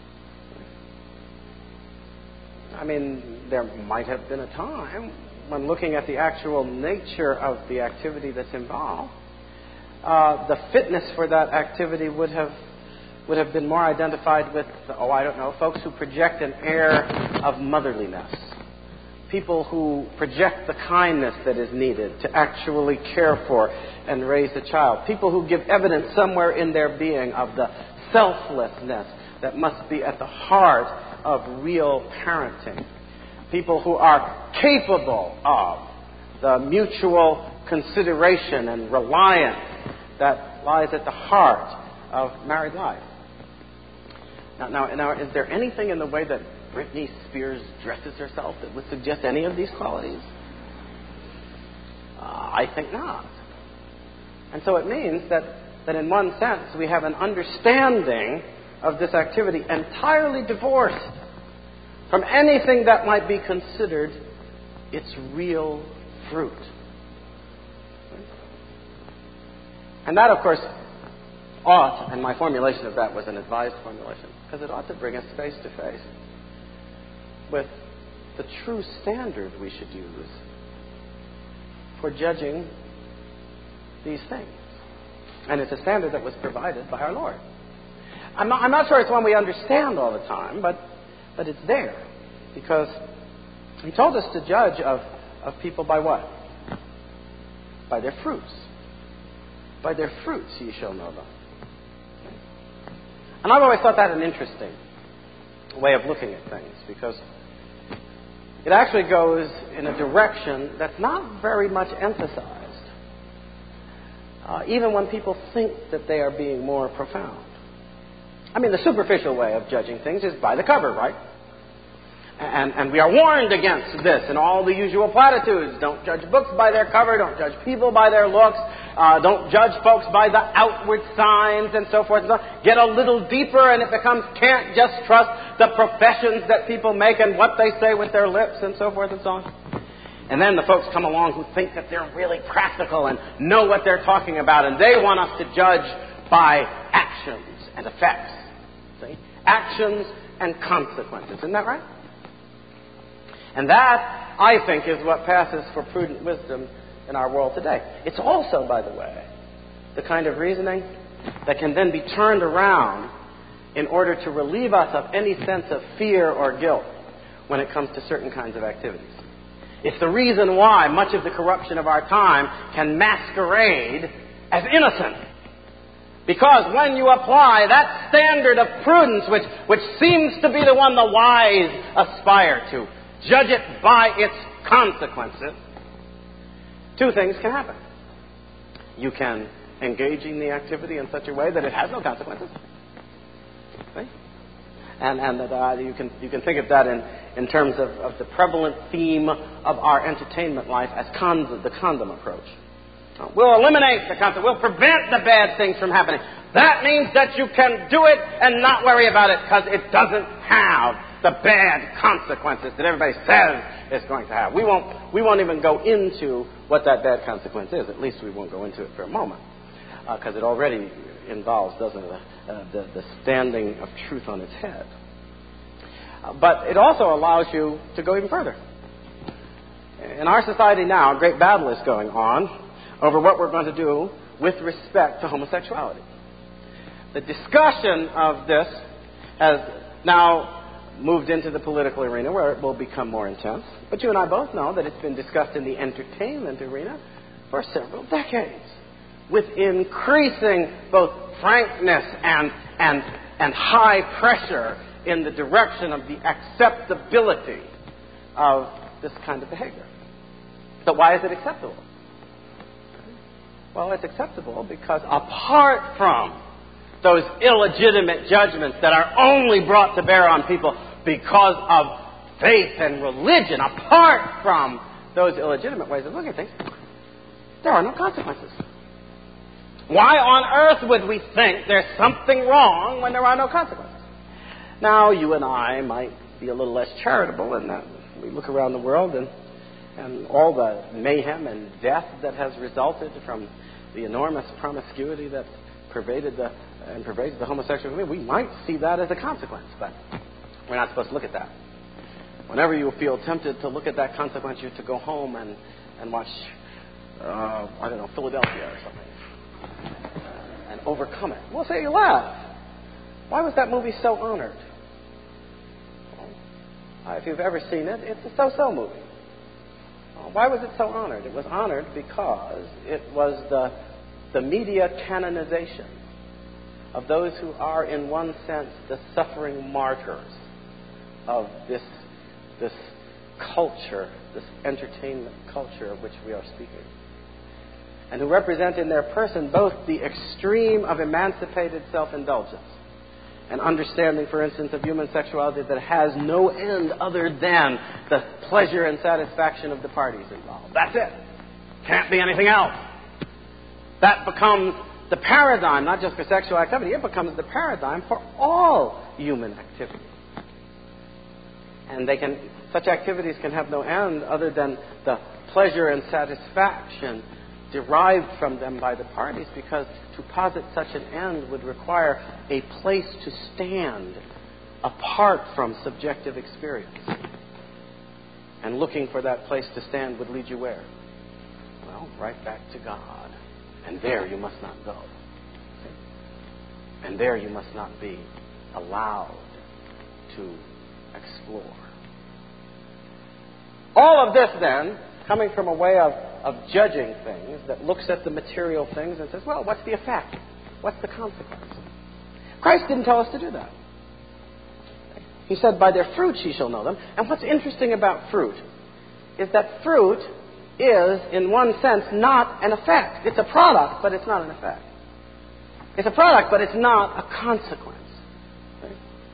I mean, there might have been a time when looking at the actual nature of the activity that's involved, the fitness for that activity would have been more identified with, folks who project an air of motherliness. People who project the kindness that is needed to actually care for and raise a child. People who give evidence somewhere in their being of the selflessness that must be at the heart of real parenting. People who are capable of the mutual consideration and reliance that lies at the heart of married life. Now, is there anything in the way that Britney Spears dresses herself that would suggest any of these qualities? I think not. And so it means that in one sense we have an understanding of this activity entirely divorced from anything that might be considered its real fruit. And that, of course, ought, and my formulation of that was an advised formulation, because it ought to bring us face to face with the true standard we should use for judging these things. And it's a standard that was provided by our Lord. I'm not sure it's one we understand all the time, but it's there. Because He told us to judge of people by what? By their fruits. By their fruits ye shall know them. And I've always thought that an interesting way of looking at things, because it actually goes in a direction that's not very much emphasized, even when people think that they are being more profound. I mean, the superficial way of judging things is by the cover, right? And we are warned against this and all the usual platitudes. Don't judge books by their cover. Don't judge people by their looks. Don't judge folks by the outward signs and so forth. Get a little deeper and it becomes can't just trust the professions that people make and what they say with their lips and so forth and so on. And then the folks come along who think that they're really practical and know what they're talking about, and they want us to judge by actions and effects. See? Actions and consequences. Isn't that right? And that, I think, is what passes for prudent wisdom in our world today. It's also, by the way, the kind of reasoning that can then be turned around in order to relieve us of any sense of fear or guilt when it comes to certain kinds of activities. It's the reason why much of the corruption of our time can masquerade as innocent. Because when you apply that standard of prudence, which seems to be the one the wise aspire to, judge it by its consequences, two things can happen. You can engage in the activity in such a way that it has no consequences. See? And that you can think of that in terms of the prevalent theme of our entertainment life as the condom approach. We'll eliminate the consequences. We'll prevent the bad things from happening. That means that you can do it and not worry about it because it doesn't have the bad consequences that everybody says it's going to have. We won't even go into what that bad consequence is. At least we won't go into it for a moment, because it already involves, doesn't it, the standing of truth on its head. But it also allows you to go even further. In our society now, a great battle is going on over what we're going to do with respect to homosexuality. The discussion of this has now moved into the political arena, where it will become more intense. But you and I both know that it's been discussed in the entertainment arena for several decades, with increasing both frankness and high pressure in the direction of the acceptability of this kind of behavior. So why is it acceptable? Well, it's acceptable because apart from those illegitimate judgments that are only brought to bear on people because of faith and religion, apart from those illegitimate ways of looking at things, there are no consequences. Why on earth would we think there's something wrong when there are no consequences? Now, you and I might be a little less charitable in that we look around the world and all the mayhem and death that has resulted from the enormous promiscuity that pervades the homosexual community. We might see that as a consequence, but we're not supposed to look at that. Whenever you feel tempted to look at that consequence, you're to go home and watch, Philadelphia or something, and overcome it. Well, say you laugh. Why was that movie so honored? If you've ever seen it, it's a so-so movie. Why was it so honored? It was honored because it was the media canonization of those who are, in one sense, the suffering martyrs of this culture, this entertainment culture of which we are speaking, and who represent in their person both the extreme of emancipated self-indulgence and understanding, for instance, of human sexuality that has no end other than the pleasure and satisfaction of the parties involved. That's it. Can't be anything else. That becomes the paradigm, not just for sexual activity. It becomes the paradigm for all human activity. And such activities can have no end other than the pleasure and satisfaction derived from them by the parties, because to posit such an end would require a place to stand apart from subjective experience. And looking for that place to stand would lead you where? Well, right back to God. And there you must not go. And there you must not be allowed to explore. All of this, then, coming from a way of judging things that looks at the material things and says, well, what's the effect? What's the consequence? Christ didn't tell us to do that. He said, by their fruits ye shall know them. And what's interesting about fruit is that fruit is, in one sense, not an effect. It's a product, but it's not an effect. It's a product, but it's not a consequence. Right?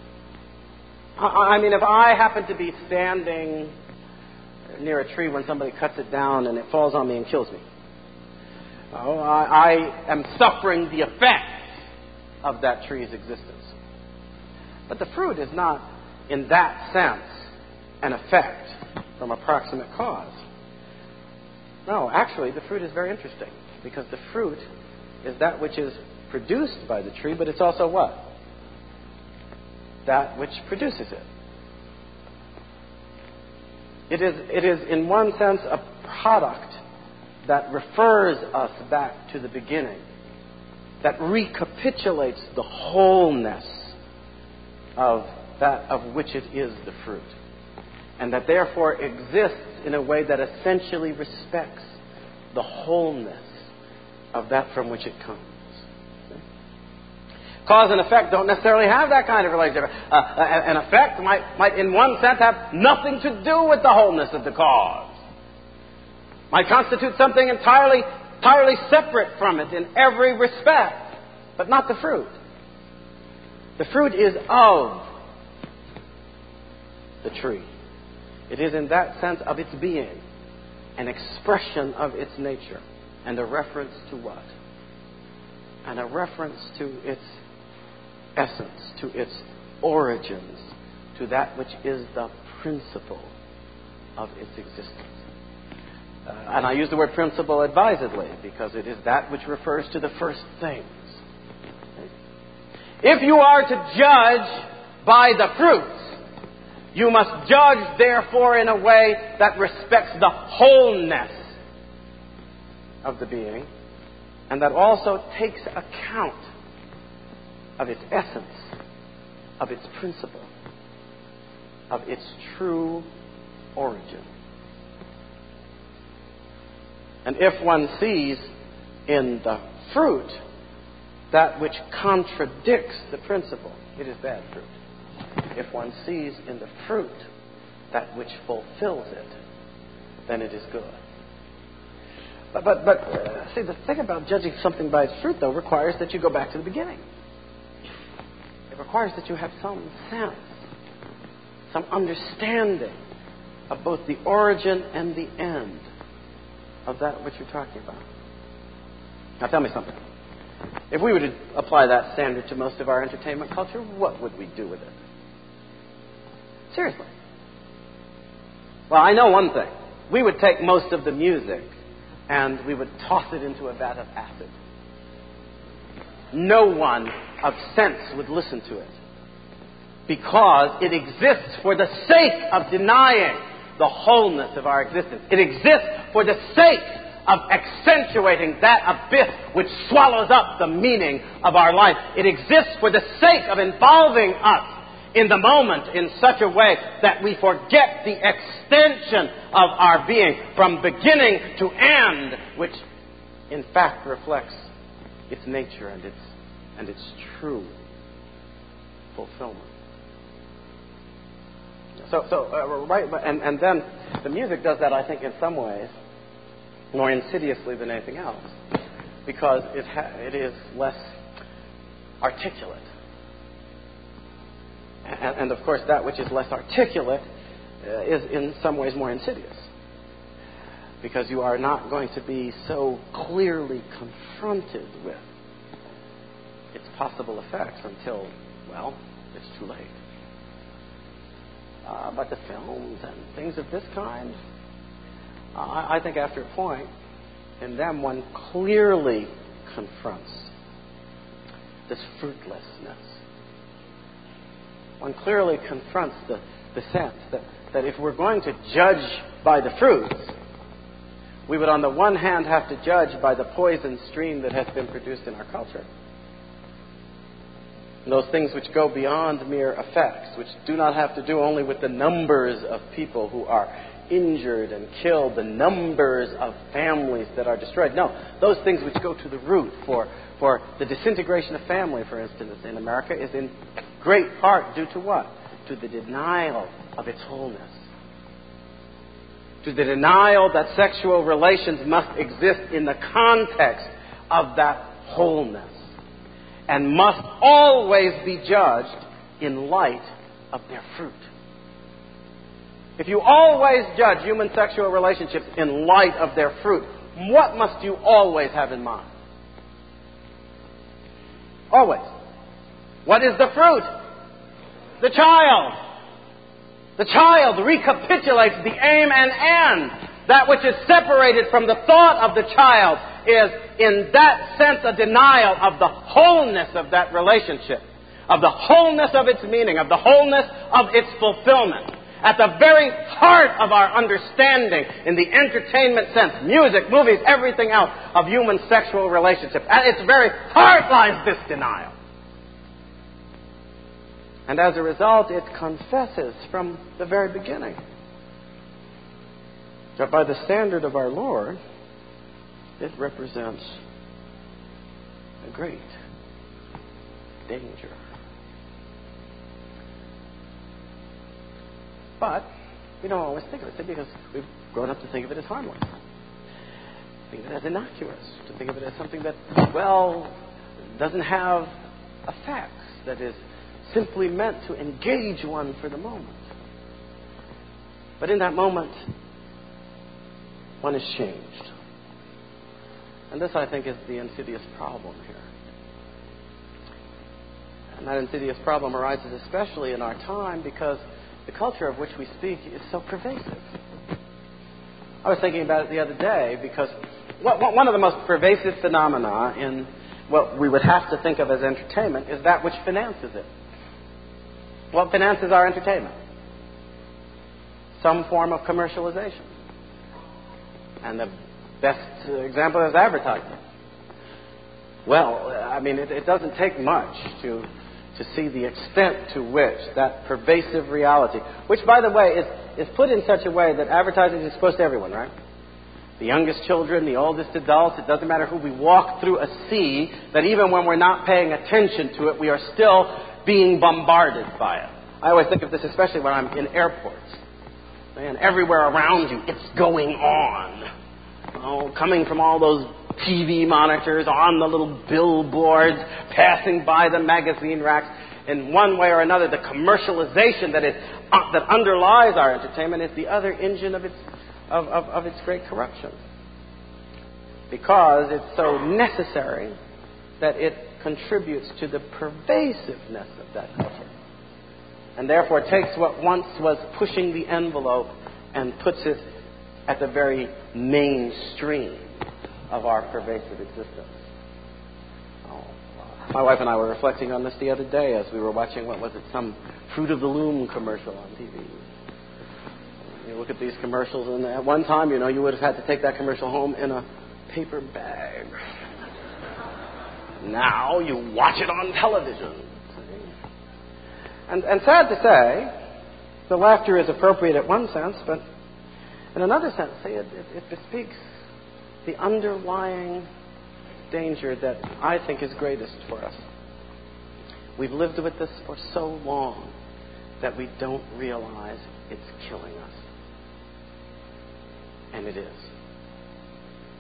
I mean, if I happen to be standing near a tree when somebody cuts it down and it falls on me and kills me, I am suffering the effects of that tree's existence. But the fruit is not, in that sense, an effect from a proximate cause. No, actually, the fruit is very interesting, because the fruit is that which is produced by the tree, but it's also what? That which produces it. It is, in one sense, a product that refers us back to the beginning, that recapitulates the wholeness of that of which it is the fruit, and that therefore exists in a way that essentially respects the wholeness of that from which it comes. Cause and effect don't necessarily have that kind of relationship. An effect might, in one sense, have nothing to do with the wholeness of the cause. Might constitute something entirely separate from it in every respect, but not the fruit. The fruit is of the tree. It is, in that sense, of its being, an expression of its nature, and a reference to what? And a reference to its essence, to its origins, to that which is the principle of its existence. And I use the word principle advisedly, because it is that which refers to the first things. If you are to judge by the fruits, you must judge, therefore, in a way that respects the wholeness of the being, and that also takes account of its essence, of its principle, of its true origin. And if one sees in the fruit that which contradicts the principle, it is bad fruit. If one sees in the fruit that which fulfills it, then it is good. But see, the thing about judging something by its fruit, though, requires that you go back to the beginning. It requires that you have some sense, some understanding of both the origin and the end of that which you're talking about. Now tell me something. If we were to apply that standard to most of our entertainment culture, what would we do with it? Seriously. Well, I know one thing. We would take most of the music and we would toss it into a vat of acid. No one of sense would listen to it, because it exists for the sake of denying the wholeness of our existence. It exists for the sake of accentuating that abyss which swallows up the meaning of our life. It exists for the sake of involving us in the moment in such a way that we forget the extension of our being from beginning to end, which in fact reflects its nature and its true fulfillment. Right, and then the music does that, I think, in some ways more insidiously than anything else, because it is less articulate. And of course, that which is less articulate is in some ways more insidious. because you are not going to be so clearly confronted with its possible effects until, well, it's too late. But the films and things of this kind, I think after a point, in them one clearly confronts this fruitlessness. One clearly confronts the sense that if we're going to judge by the fruits, we would on the one hand have to judge by the poison stream that has been produced in our culture. And those things which go beyond mere effects, which do not have to do only with the numbers of people who are injured and killed, the numbers of families that are destroyed. No, those things which go to the root. For the disintegration of family, for instance, in America is in great part due to what? To the denial of its wholeness. To the denial that sexual relations must exist in the context of that wholeness, and must always be judged in light of their fruit. If you always judge human sexual relationships in light of their fruit, what must you always have in mind? Always. What is the fruit? The child. The child recapitulates the aim and end. That which is separated from the thought of the child is, in that sense, a denial of the wholeness of that relationship, of the wholeness of its meaning, of the wholeness of its fulfillment. At the very heart of our understanding, in the entertainment sense, music, movies, everything else, of human sexual relationships, at its very heart lies this denial. And as a result, it confesses from the very beginning that by the standard of our Lord, it represents a great danger. But we don't always think of it because we've grown up to think of it as harmless. Think of it as innocuous. To think of it as something that, well, doesn't have effects. That is simply meant to engage one for the moment. But in that moment, one is changed. And this, I think, is the insidious problem here. And that insidious problem arises especially in our time because the culture of which we speak is so pervasive. I was thinking about it the other day because one of the most pervasive phenomena in what we would have to think of as entertainment is that which finances it. What finances our entertainment? Some form of commercialization. And the best example is advertising. Well, I mean, it doesn't take much to see the extent to which that pervasive reality, which, by the way, is put in such a way that advertising is exposed to everyone, right? The youngest children, the oldest adults, it doesn't matter who. We walk through a sea that even when we're not paying attention to it, we are still being bombarded by it. I always think of this, especially when I'm in airports. And everywhere around you, it's going on. Oh, coming from all those TV monitors, on the little billboards, passing by the magazine racks. In one way or another, the commercialization that underlies our entertainment is the other engine of its great corruption. Because it's so necessary that it contributes to the pervasiveness of that culture. And therefore takes what once was pushing the envelope and puts it at the very mainstream of our pervasive existence. My wife and I were reflecting on this the other day as we were watching, some Fruit of the Loom commercial on TV. You look at these commercials, and at one time, you would have had to take that commercial home in a paper bag. Now you watch it on television. And sad to say, the laughter is appropriate in one sense, but in another sense, it bespeaks the underlying danger that I think is greatest for us. We've lived with this for so long that we don't realize it's killing us. And it is.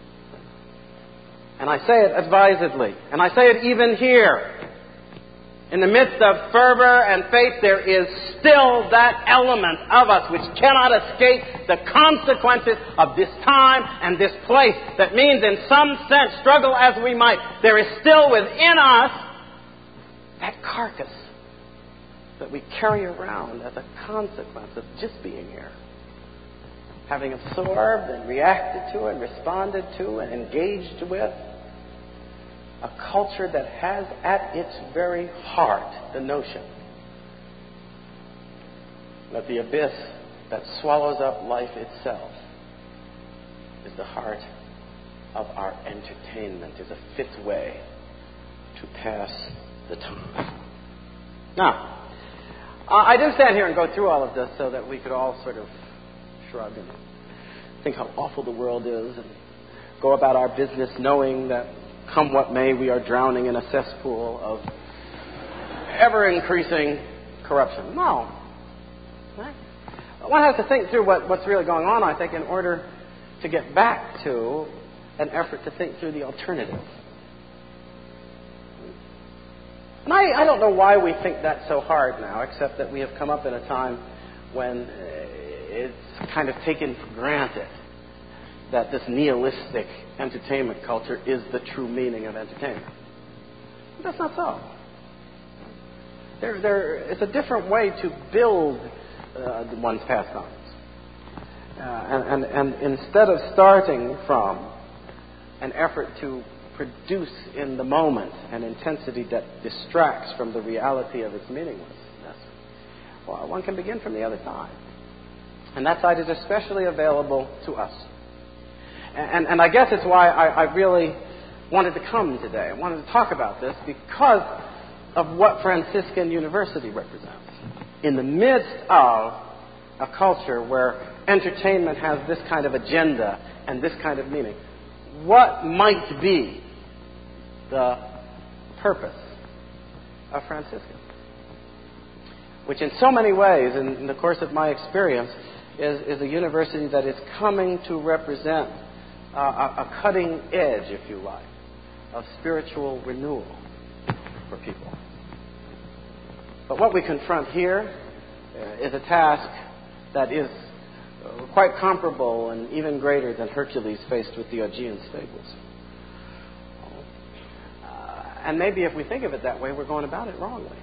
And I say it advisedly, and I say it even here In the midst of fervor and faith, there is still that element of us which cannot escape the consequences of this time and this place. That means, in some sense, struggle as we might, there is still within us that carcass that we carry around as a consequence of just being here. Having absorbed and reacted to and responded to and engaged with a culture that has at its very heart the notion that the abyss that swallows up life itself is the heart of our entertainment, is a fit way to pass the time. Now, I do stand here and go through all of this so that we could all sort of shrug and think how awful the world is and go about our business knowing that come what may, we are drowning in a cesspool of ever-increasing corruption. No. One has to think through what's really going on, I think, in order to get back to an effort to think through the alternative. And I don't know why we think that so hard now, except that we have come up in a time when it's kind of taken for granted that this nihilistic entertainment culture is the true meaning of entertainment. But that's not so. It's a different way to build one's pastimes. And instead of starting from an effort to produce in the moment an intensity that distracts from the reality of its meaninglessness, well, one can begin from the other side. And that side is especially available to us. And I guess it's why I really wanted to come today. I wanted to talk about this because of what Franciscan University represents. In the midst of a culture where entertainment has this kind of agenda and this kind of meaning, what might be the purpose of Franciscan? Which in so many ways, in the course of my experience, is a university that is coming to represent a cutting edge, if you like, of spiritual renewal for people. But what we confront here is a task that is quite comparable and even greater than Hercules faced with the Augean stables. And maybe if we think of it that way, we're going about it wrongly.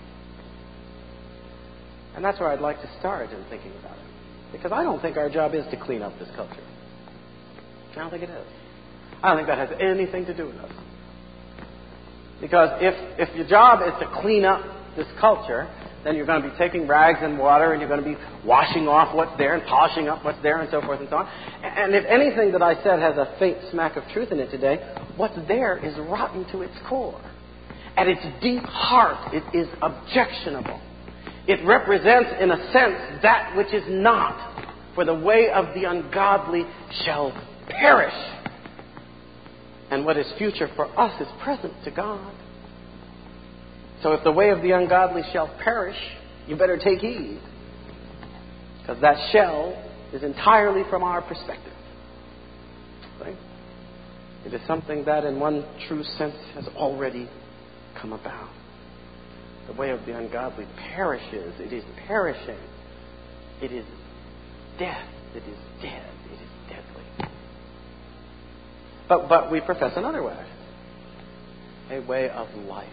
And that's where I'd like to start in thinking about it. Because I don't think our job is to clean up this culture. I don't think it is. I don't think that has anything to do with us. Because if your job is to clean up this culture, then you're going to be taking rags and water and you're going to be washing off what's there and polishing up what's there and so forth and so on. And if anything that I said has a faint smack of truth in it today, what's there is rotten to its core. At its deep heart, it is objectionable. It represents, in a sense, that which is not. For the way of the ungodly shall perish. And what is future for us is present to God. So if the way of the ungodly shall perish, you better take heed. Because that shall is entirely from our perspective. Right? It is something that in one true sense has already come about. The way of the ungodly perishes. It is perishing. It is death. It is dead. It is deadly. But we profess another way. A way of life.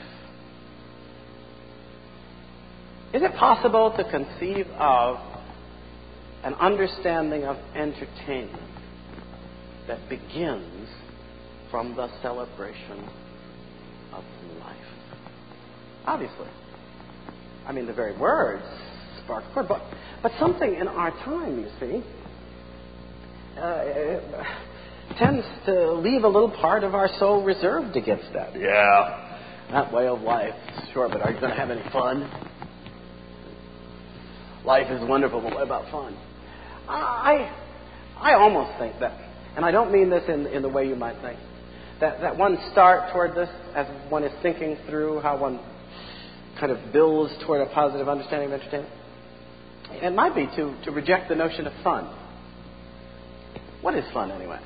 Is it possible to conceive of an understanding of entertainment that begins from the celebration of life? Obviously. I mean, the very words spark a chord. But something in our time, you see, tends to leave a little part of our soul reserved against that. Yeah, that way of life. Sure, but are you going to have any fun? Life is wonderful, but what about fun? I almost think that, and I don't mean this in the way you might think, that one start toward this as one is thinking through how one kind of builds toward a positive understanding of entertainment. It might be to reject the notion of fun. What is fun anyway?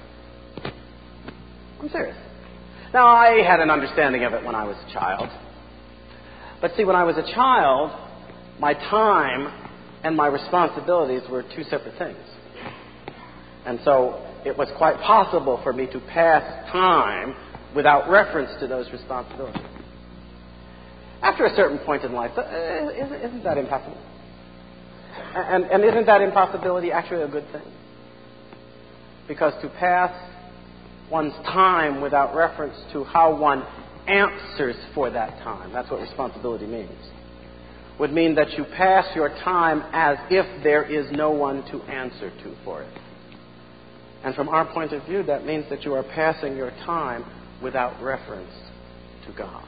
I'm serious. Now, I had an understanding of it when I was a child. But see, when I was a child, my time and my responsibilities were two separate things. And so it was quite possible for me to pass time without reference to those responsibilities. After a certain point in life, isn't that impossible? And isn't that impossibility actually a good thing? Because to pass one's time without reference to how one answers for that time, that's what responsibility means, would mean that you pass your time as if there is no one to answer to for it. And from our point of view, that means that you are passing your time without reference to God.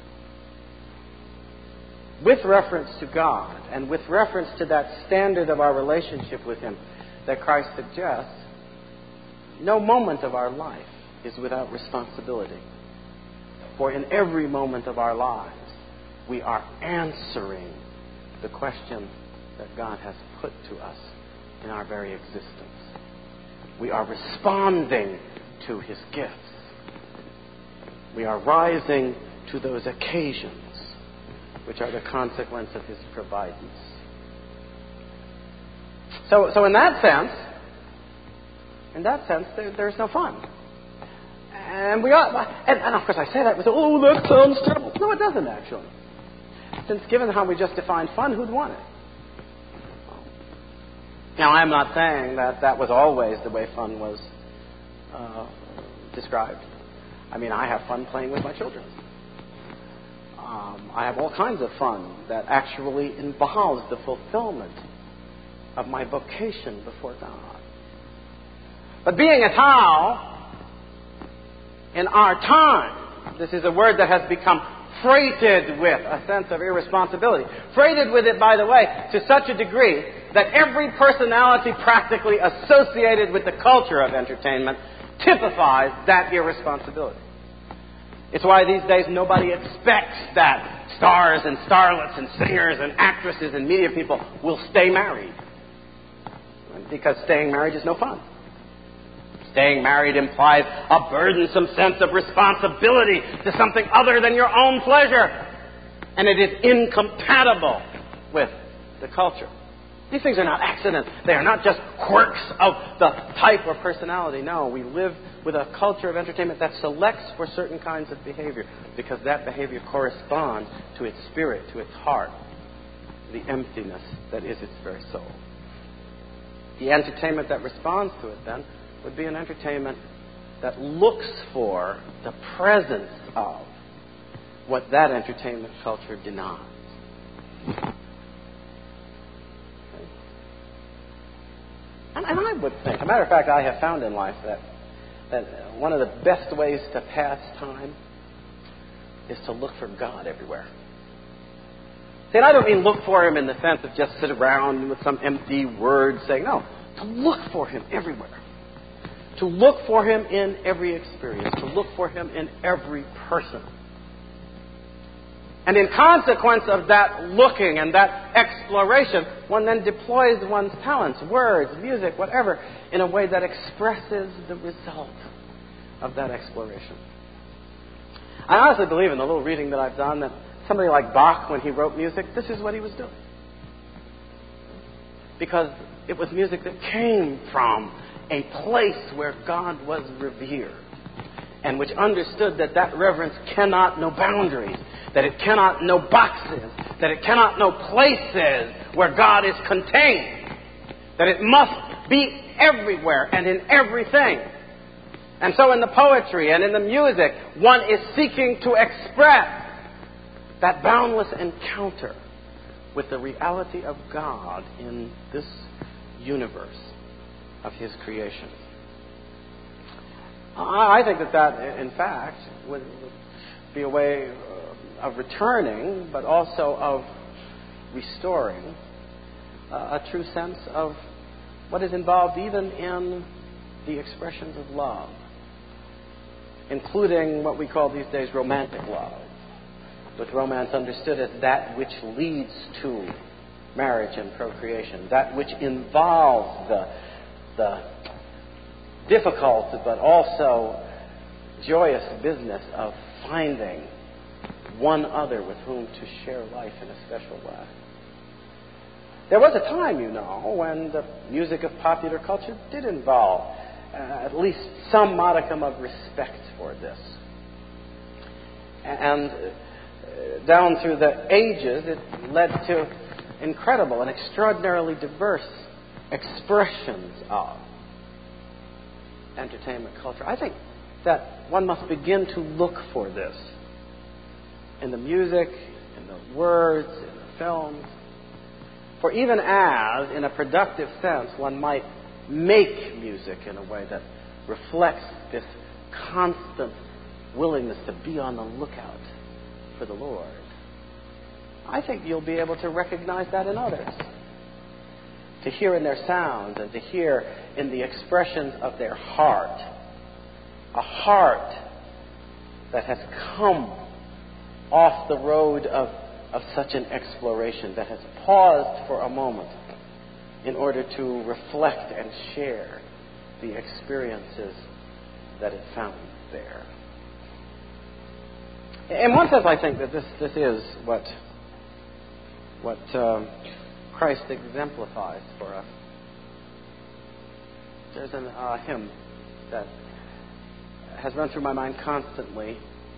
With reference to God and with reference to that standard of our relationship with Him that Christ suggests, no moment of our life is without responsibility. For in every moment of our lives, we are answering the question that God has put to us in our very existence. We are responding to His gifts. We are rising to those occasions which are the consequence of His providence. So in that sense, there's no fun. And of course I say that, we say, oh, that sounds terrible. No, it doesn't actually. Since given how we just defined fun, who'd want it? Now, I'm not saying that was always the way fun was described. I mean, I have fun playing with my children. I have all kinds of fun that actually involves the fulfillment of my vocation before God. But being a Tao, in our time, this is a word that has become freighted with a sense of irresponsibility. Freighted with it, by the way, to such a degree that every personality practically associated with the culture of entertainment typifies that irresponsibility. It's why these days nobody expects that stars and starlets and singers and actresses and media people will stay married. Because staying married is no fun. Staying married implies a burdensome sense of responsibility to something other than your own pleasure. And it is incompatible with the culture. These things are not accidents. They are not just quirks of the type or personality. No, we live with a culture of entertainment that selects for certain kinds of behavior because that behavior corresponds to its spirit, to its heart, the emptiness that is its very soul. The entertainment that responds to it, then, would be an entertainment that looks for the presence of what that entertainment culture denies. And I would think, as a matter of fact, I have found in life that one of the best ways to pass time is to look for God everywhere. See, and I don't mean look for Him in the sense of just sit around with some empty words saying, no, to look for Him everywhere. To look for Him in every experience. To look for Him in every person. And in consequence of that looking and that exploration, one then deploys one's talents, words, music, whatever, in a way that expresses the result of that exploration. I honestly believe in the little reading that I've done that somebody like Bach, when he wrote music, this is what he was doing. Because it was music that came from a place where God was revered and which understood that that reverence cannot know boundaries, that it cannot know boxes, that it cannot know places where God is contained, that it must be everywhere and in everything. And so in the poetry and in the music, one is seeking to express that boundless encounter with the reality of God in this universe of His creation. I think that in fact, would be a way of returning, but also of restoring a true sense of what is involved even in the expressions of love, including what we call these days romantic love, with romance understood as that which leads to marriage and procreation, that which involves the difficult but also joyous business of finding one other with whom to share life in a special way. There was a time, when the music of popular culture did involve at least some modicum of respect for this. And down through the ages, it led to incredible and extraordinarily diverse expressions of entertainment culture. I think that one must begin to look for this in the music, in the words, in the films. For even as, in a productive sense, one might make music in a way that reflects this constant willingness to be on the lookout for the Lord, I think you'll be able to recognize that in others. To hear in their sounds and to hear in the expressions of their heart. A heart that has come off the road of such an exploration, that has paused for a moment in order to reflect and share the experiences that it found there. In one sense, I think that this is what Christ exemplifies for us. There's a hymn that has run through my mind constantly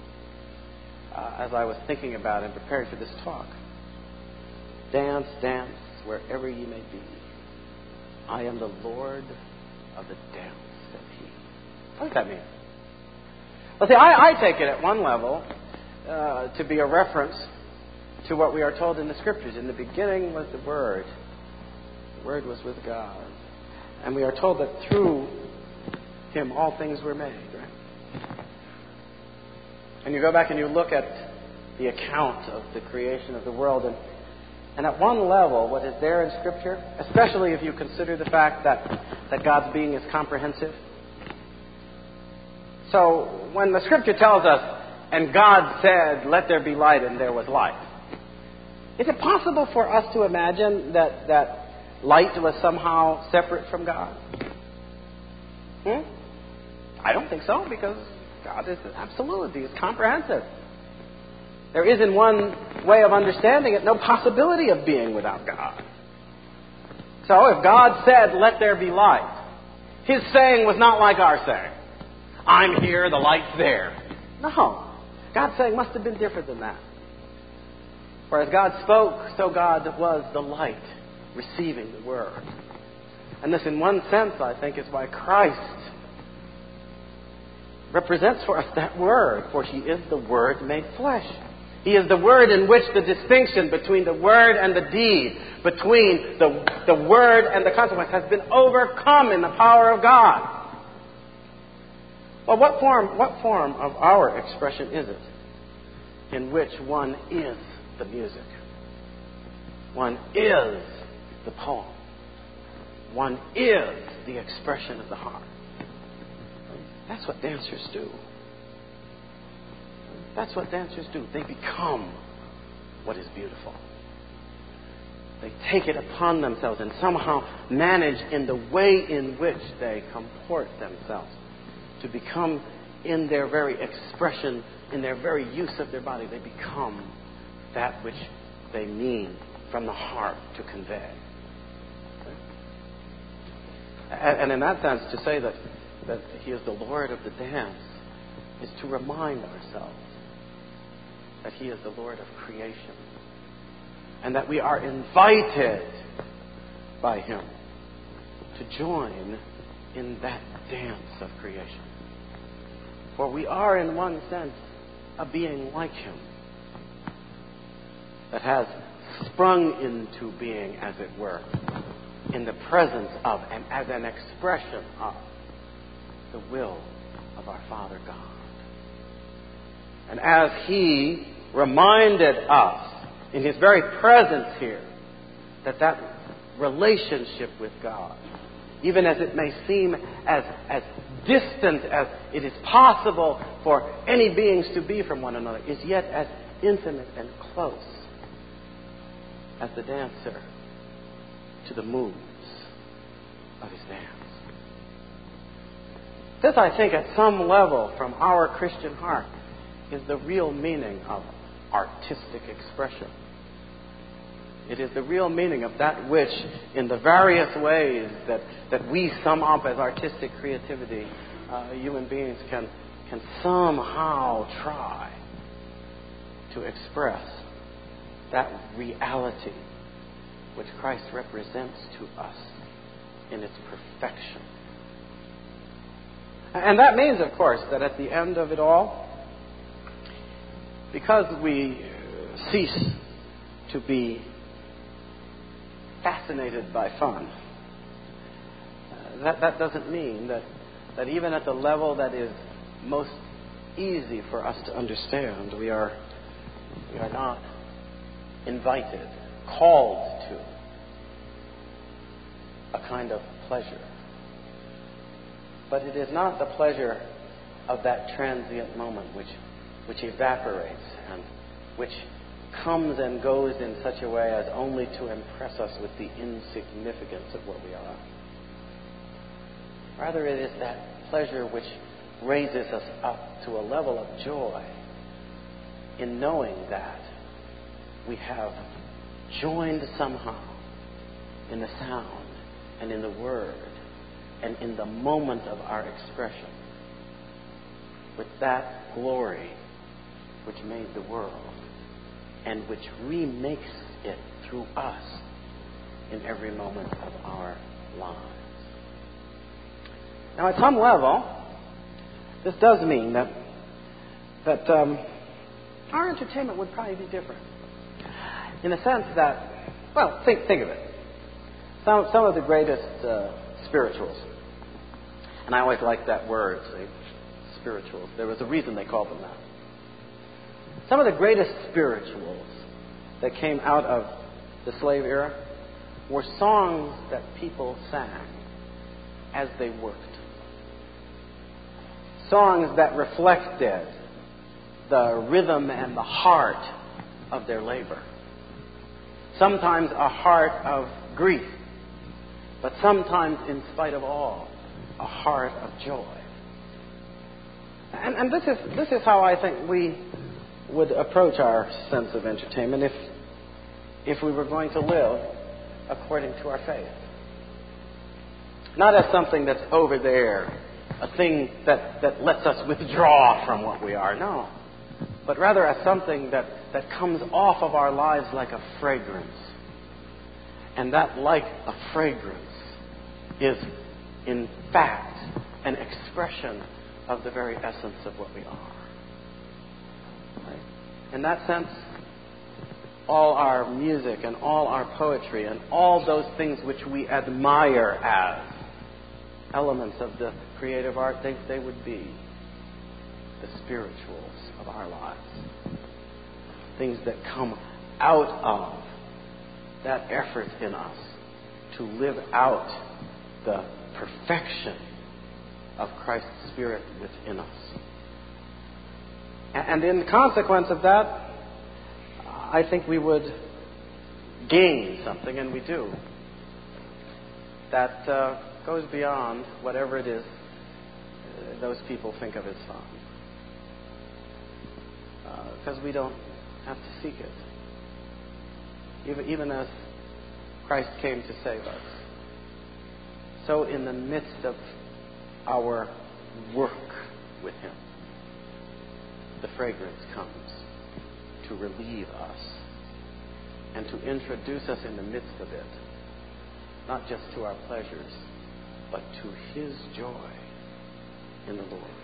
as I was thinking about and preparing for this talk. Dance, dance, wherever ye may be. I am the Lord of the dance, said he. What does that mean? Well, see, I take it at one level to be a reference to what we are told in the Scriptures. In the beginning was the Word. The Word was with God. And we are told that through Him all things were made, right? And you go back and you look at the account of the creation of the world, and at one level, what is there in Scripture, especially if you consider the fact that God's being is comprehensive. So when the Scripture tells us, and God said, let there be light, and there was light. Is it possible for us to imagine that light was somehow separate from God? I don't think so, because God is absolute. He is comprehensive. There is, in one way of understanding it, no possibility of being without God. So if God said, let there be light, His saying was not like our saying. I'm here, the light's there. No. God's saying must have been different than that. For as God spoke, so God was the light, receiving the Word. And this, in one sense, I think, is why Christ represents for us that Word, for He is the Word made flesh. He is the Word in which the distinction between the word and the deed, between the word and the consequence, has been overcome in the power of God. Well, what form of our expression is it in which one is the music? One is the poem. One is the expression of the heart. That's what dancers do. That's what dancers do. They become what is beautiful. They take it upon themselves and somehow manage in the way in which they comport themselves to become, in their very expression, in their very use of their body, they become that which they mean from the heart to convey. And in that sense, to say that He is the Lord of the dance is to remind ourselves that He is the Lord of creation and that we are invited by Him to join in that dance of creation. For we are, in one sense, a being like Him that has sprung into being, as it were, in the presence of and as an expression of the will of our Father God. And as He reminded us in His very presence here that relationship with God, even as it may seem as distant as it is possible for any beings to be from one another, is yet as intimate and close as the dancer to the moves of his dance. This, I think, at some level, from our Christian heart, is the real meaning of artistic expression. It is the real meaning of that which, in the various ways that we sum up as artistic creativity, human beings can somehow try to express that reality which Christ represents to us in its perfection. And that means, of course, that at the end of it all, because we cease to be fascinated by fun, that doesn't mean that even at the level that is most easy for us to understand, we are not invited, called to a kind of pleasure. But it is not the pleasure of that transient moment which evaporates and which comes and goes in such a way as only to impress us with the insignificance of what we are. Rather, it is that pleasure which raises us up to a level of joy in knowing that we have joined somehow in the sound and in the word and in the moment of our expression with that glory which made the world and which remakes it through us in every moment of our lives. Now, at some level, this does mean that our entertainment would probably be different. In the sense that, well, think of it. Some of the greatest spirituals, and I always like that word, spirituals. There was a reason they called them that. Some of the greatest spirituals that came out of the slave era were songs that people sang as they worked. Songs that reflected the rhythm and the heart of their labor. Sometimes a heart of grief, but sometimes, in spite of all, a heart of joy. And this is how I think we would approach our sense of entertainment if we were going to live according to our faith. Not as something that's over there, a thing that lets us withdraw from what we are, no. But rather as something that comes off of our lives like a fragrance. And that, like a fragrance, is in fact an expression of the very essence of what we are. Right? In that sense, all our music and all our poetry and all those things which we admire as elements of the creative art, they would be the spirituals of our lives. Things that come out of that effort in us to live out the perfection of Christ's Spirit within us. And in consequence of that, I think we would gain something, and we do, that goes beyond whatever it is those people think of as fun. Because we don't have to seek it. Even as Christ came to save us. So in the midst of our work with Him, the fragrance comes to relieve us and to introduce us in the midst of it, not just to our pleasures, but to His joy in the Lord.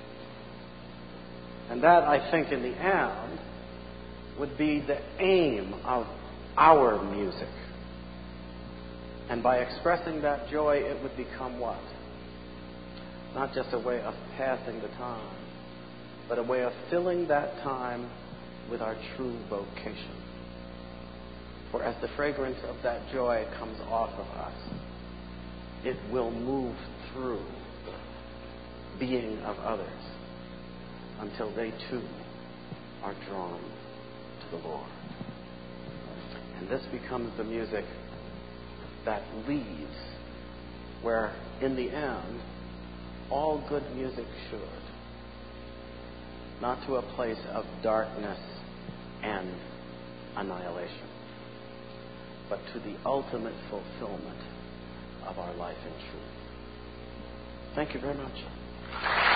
And that, I think, in the end, would be the aim of our music. And by expressing that joy, it would become what? Not just a way of passing the time, but a way of filling that time with our true vocation. For as the fragrance of that joy comes off of us, it will move through the being of others until they too are drawn to the Lord. And this becomes the music that leads where, in the end, all good music should. Not to a place of darkness and annihilation, but to the ultimate fulfillment of our life in truth. Thank you very much.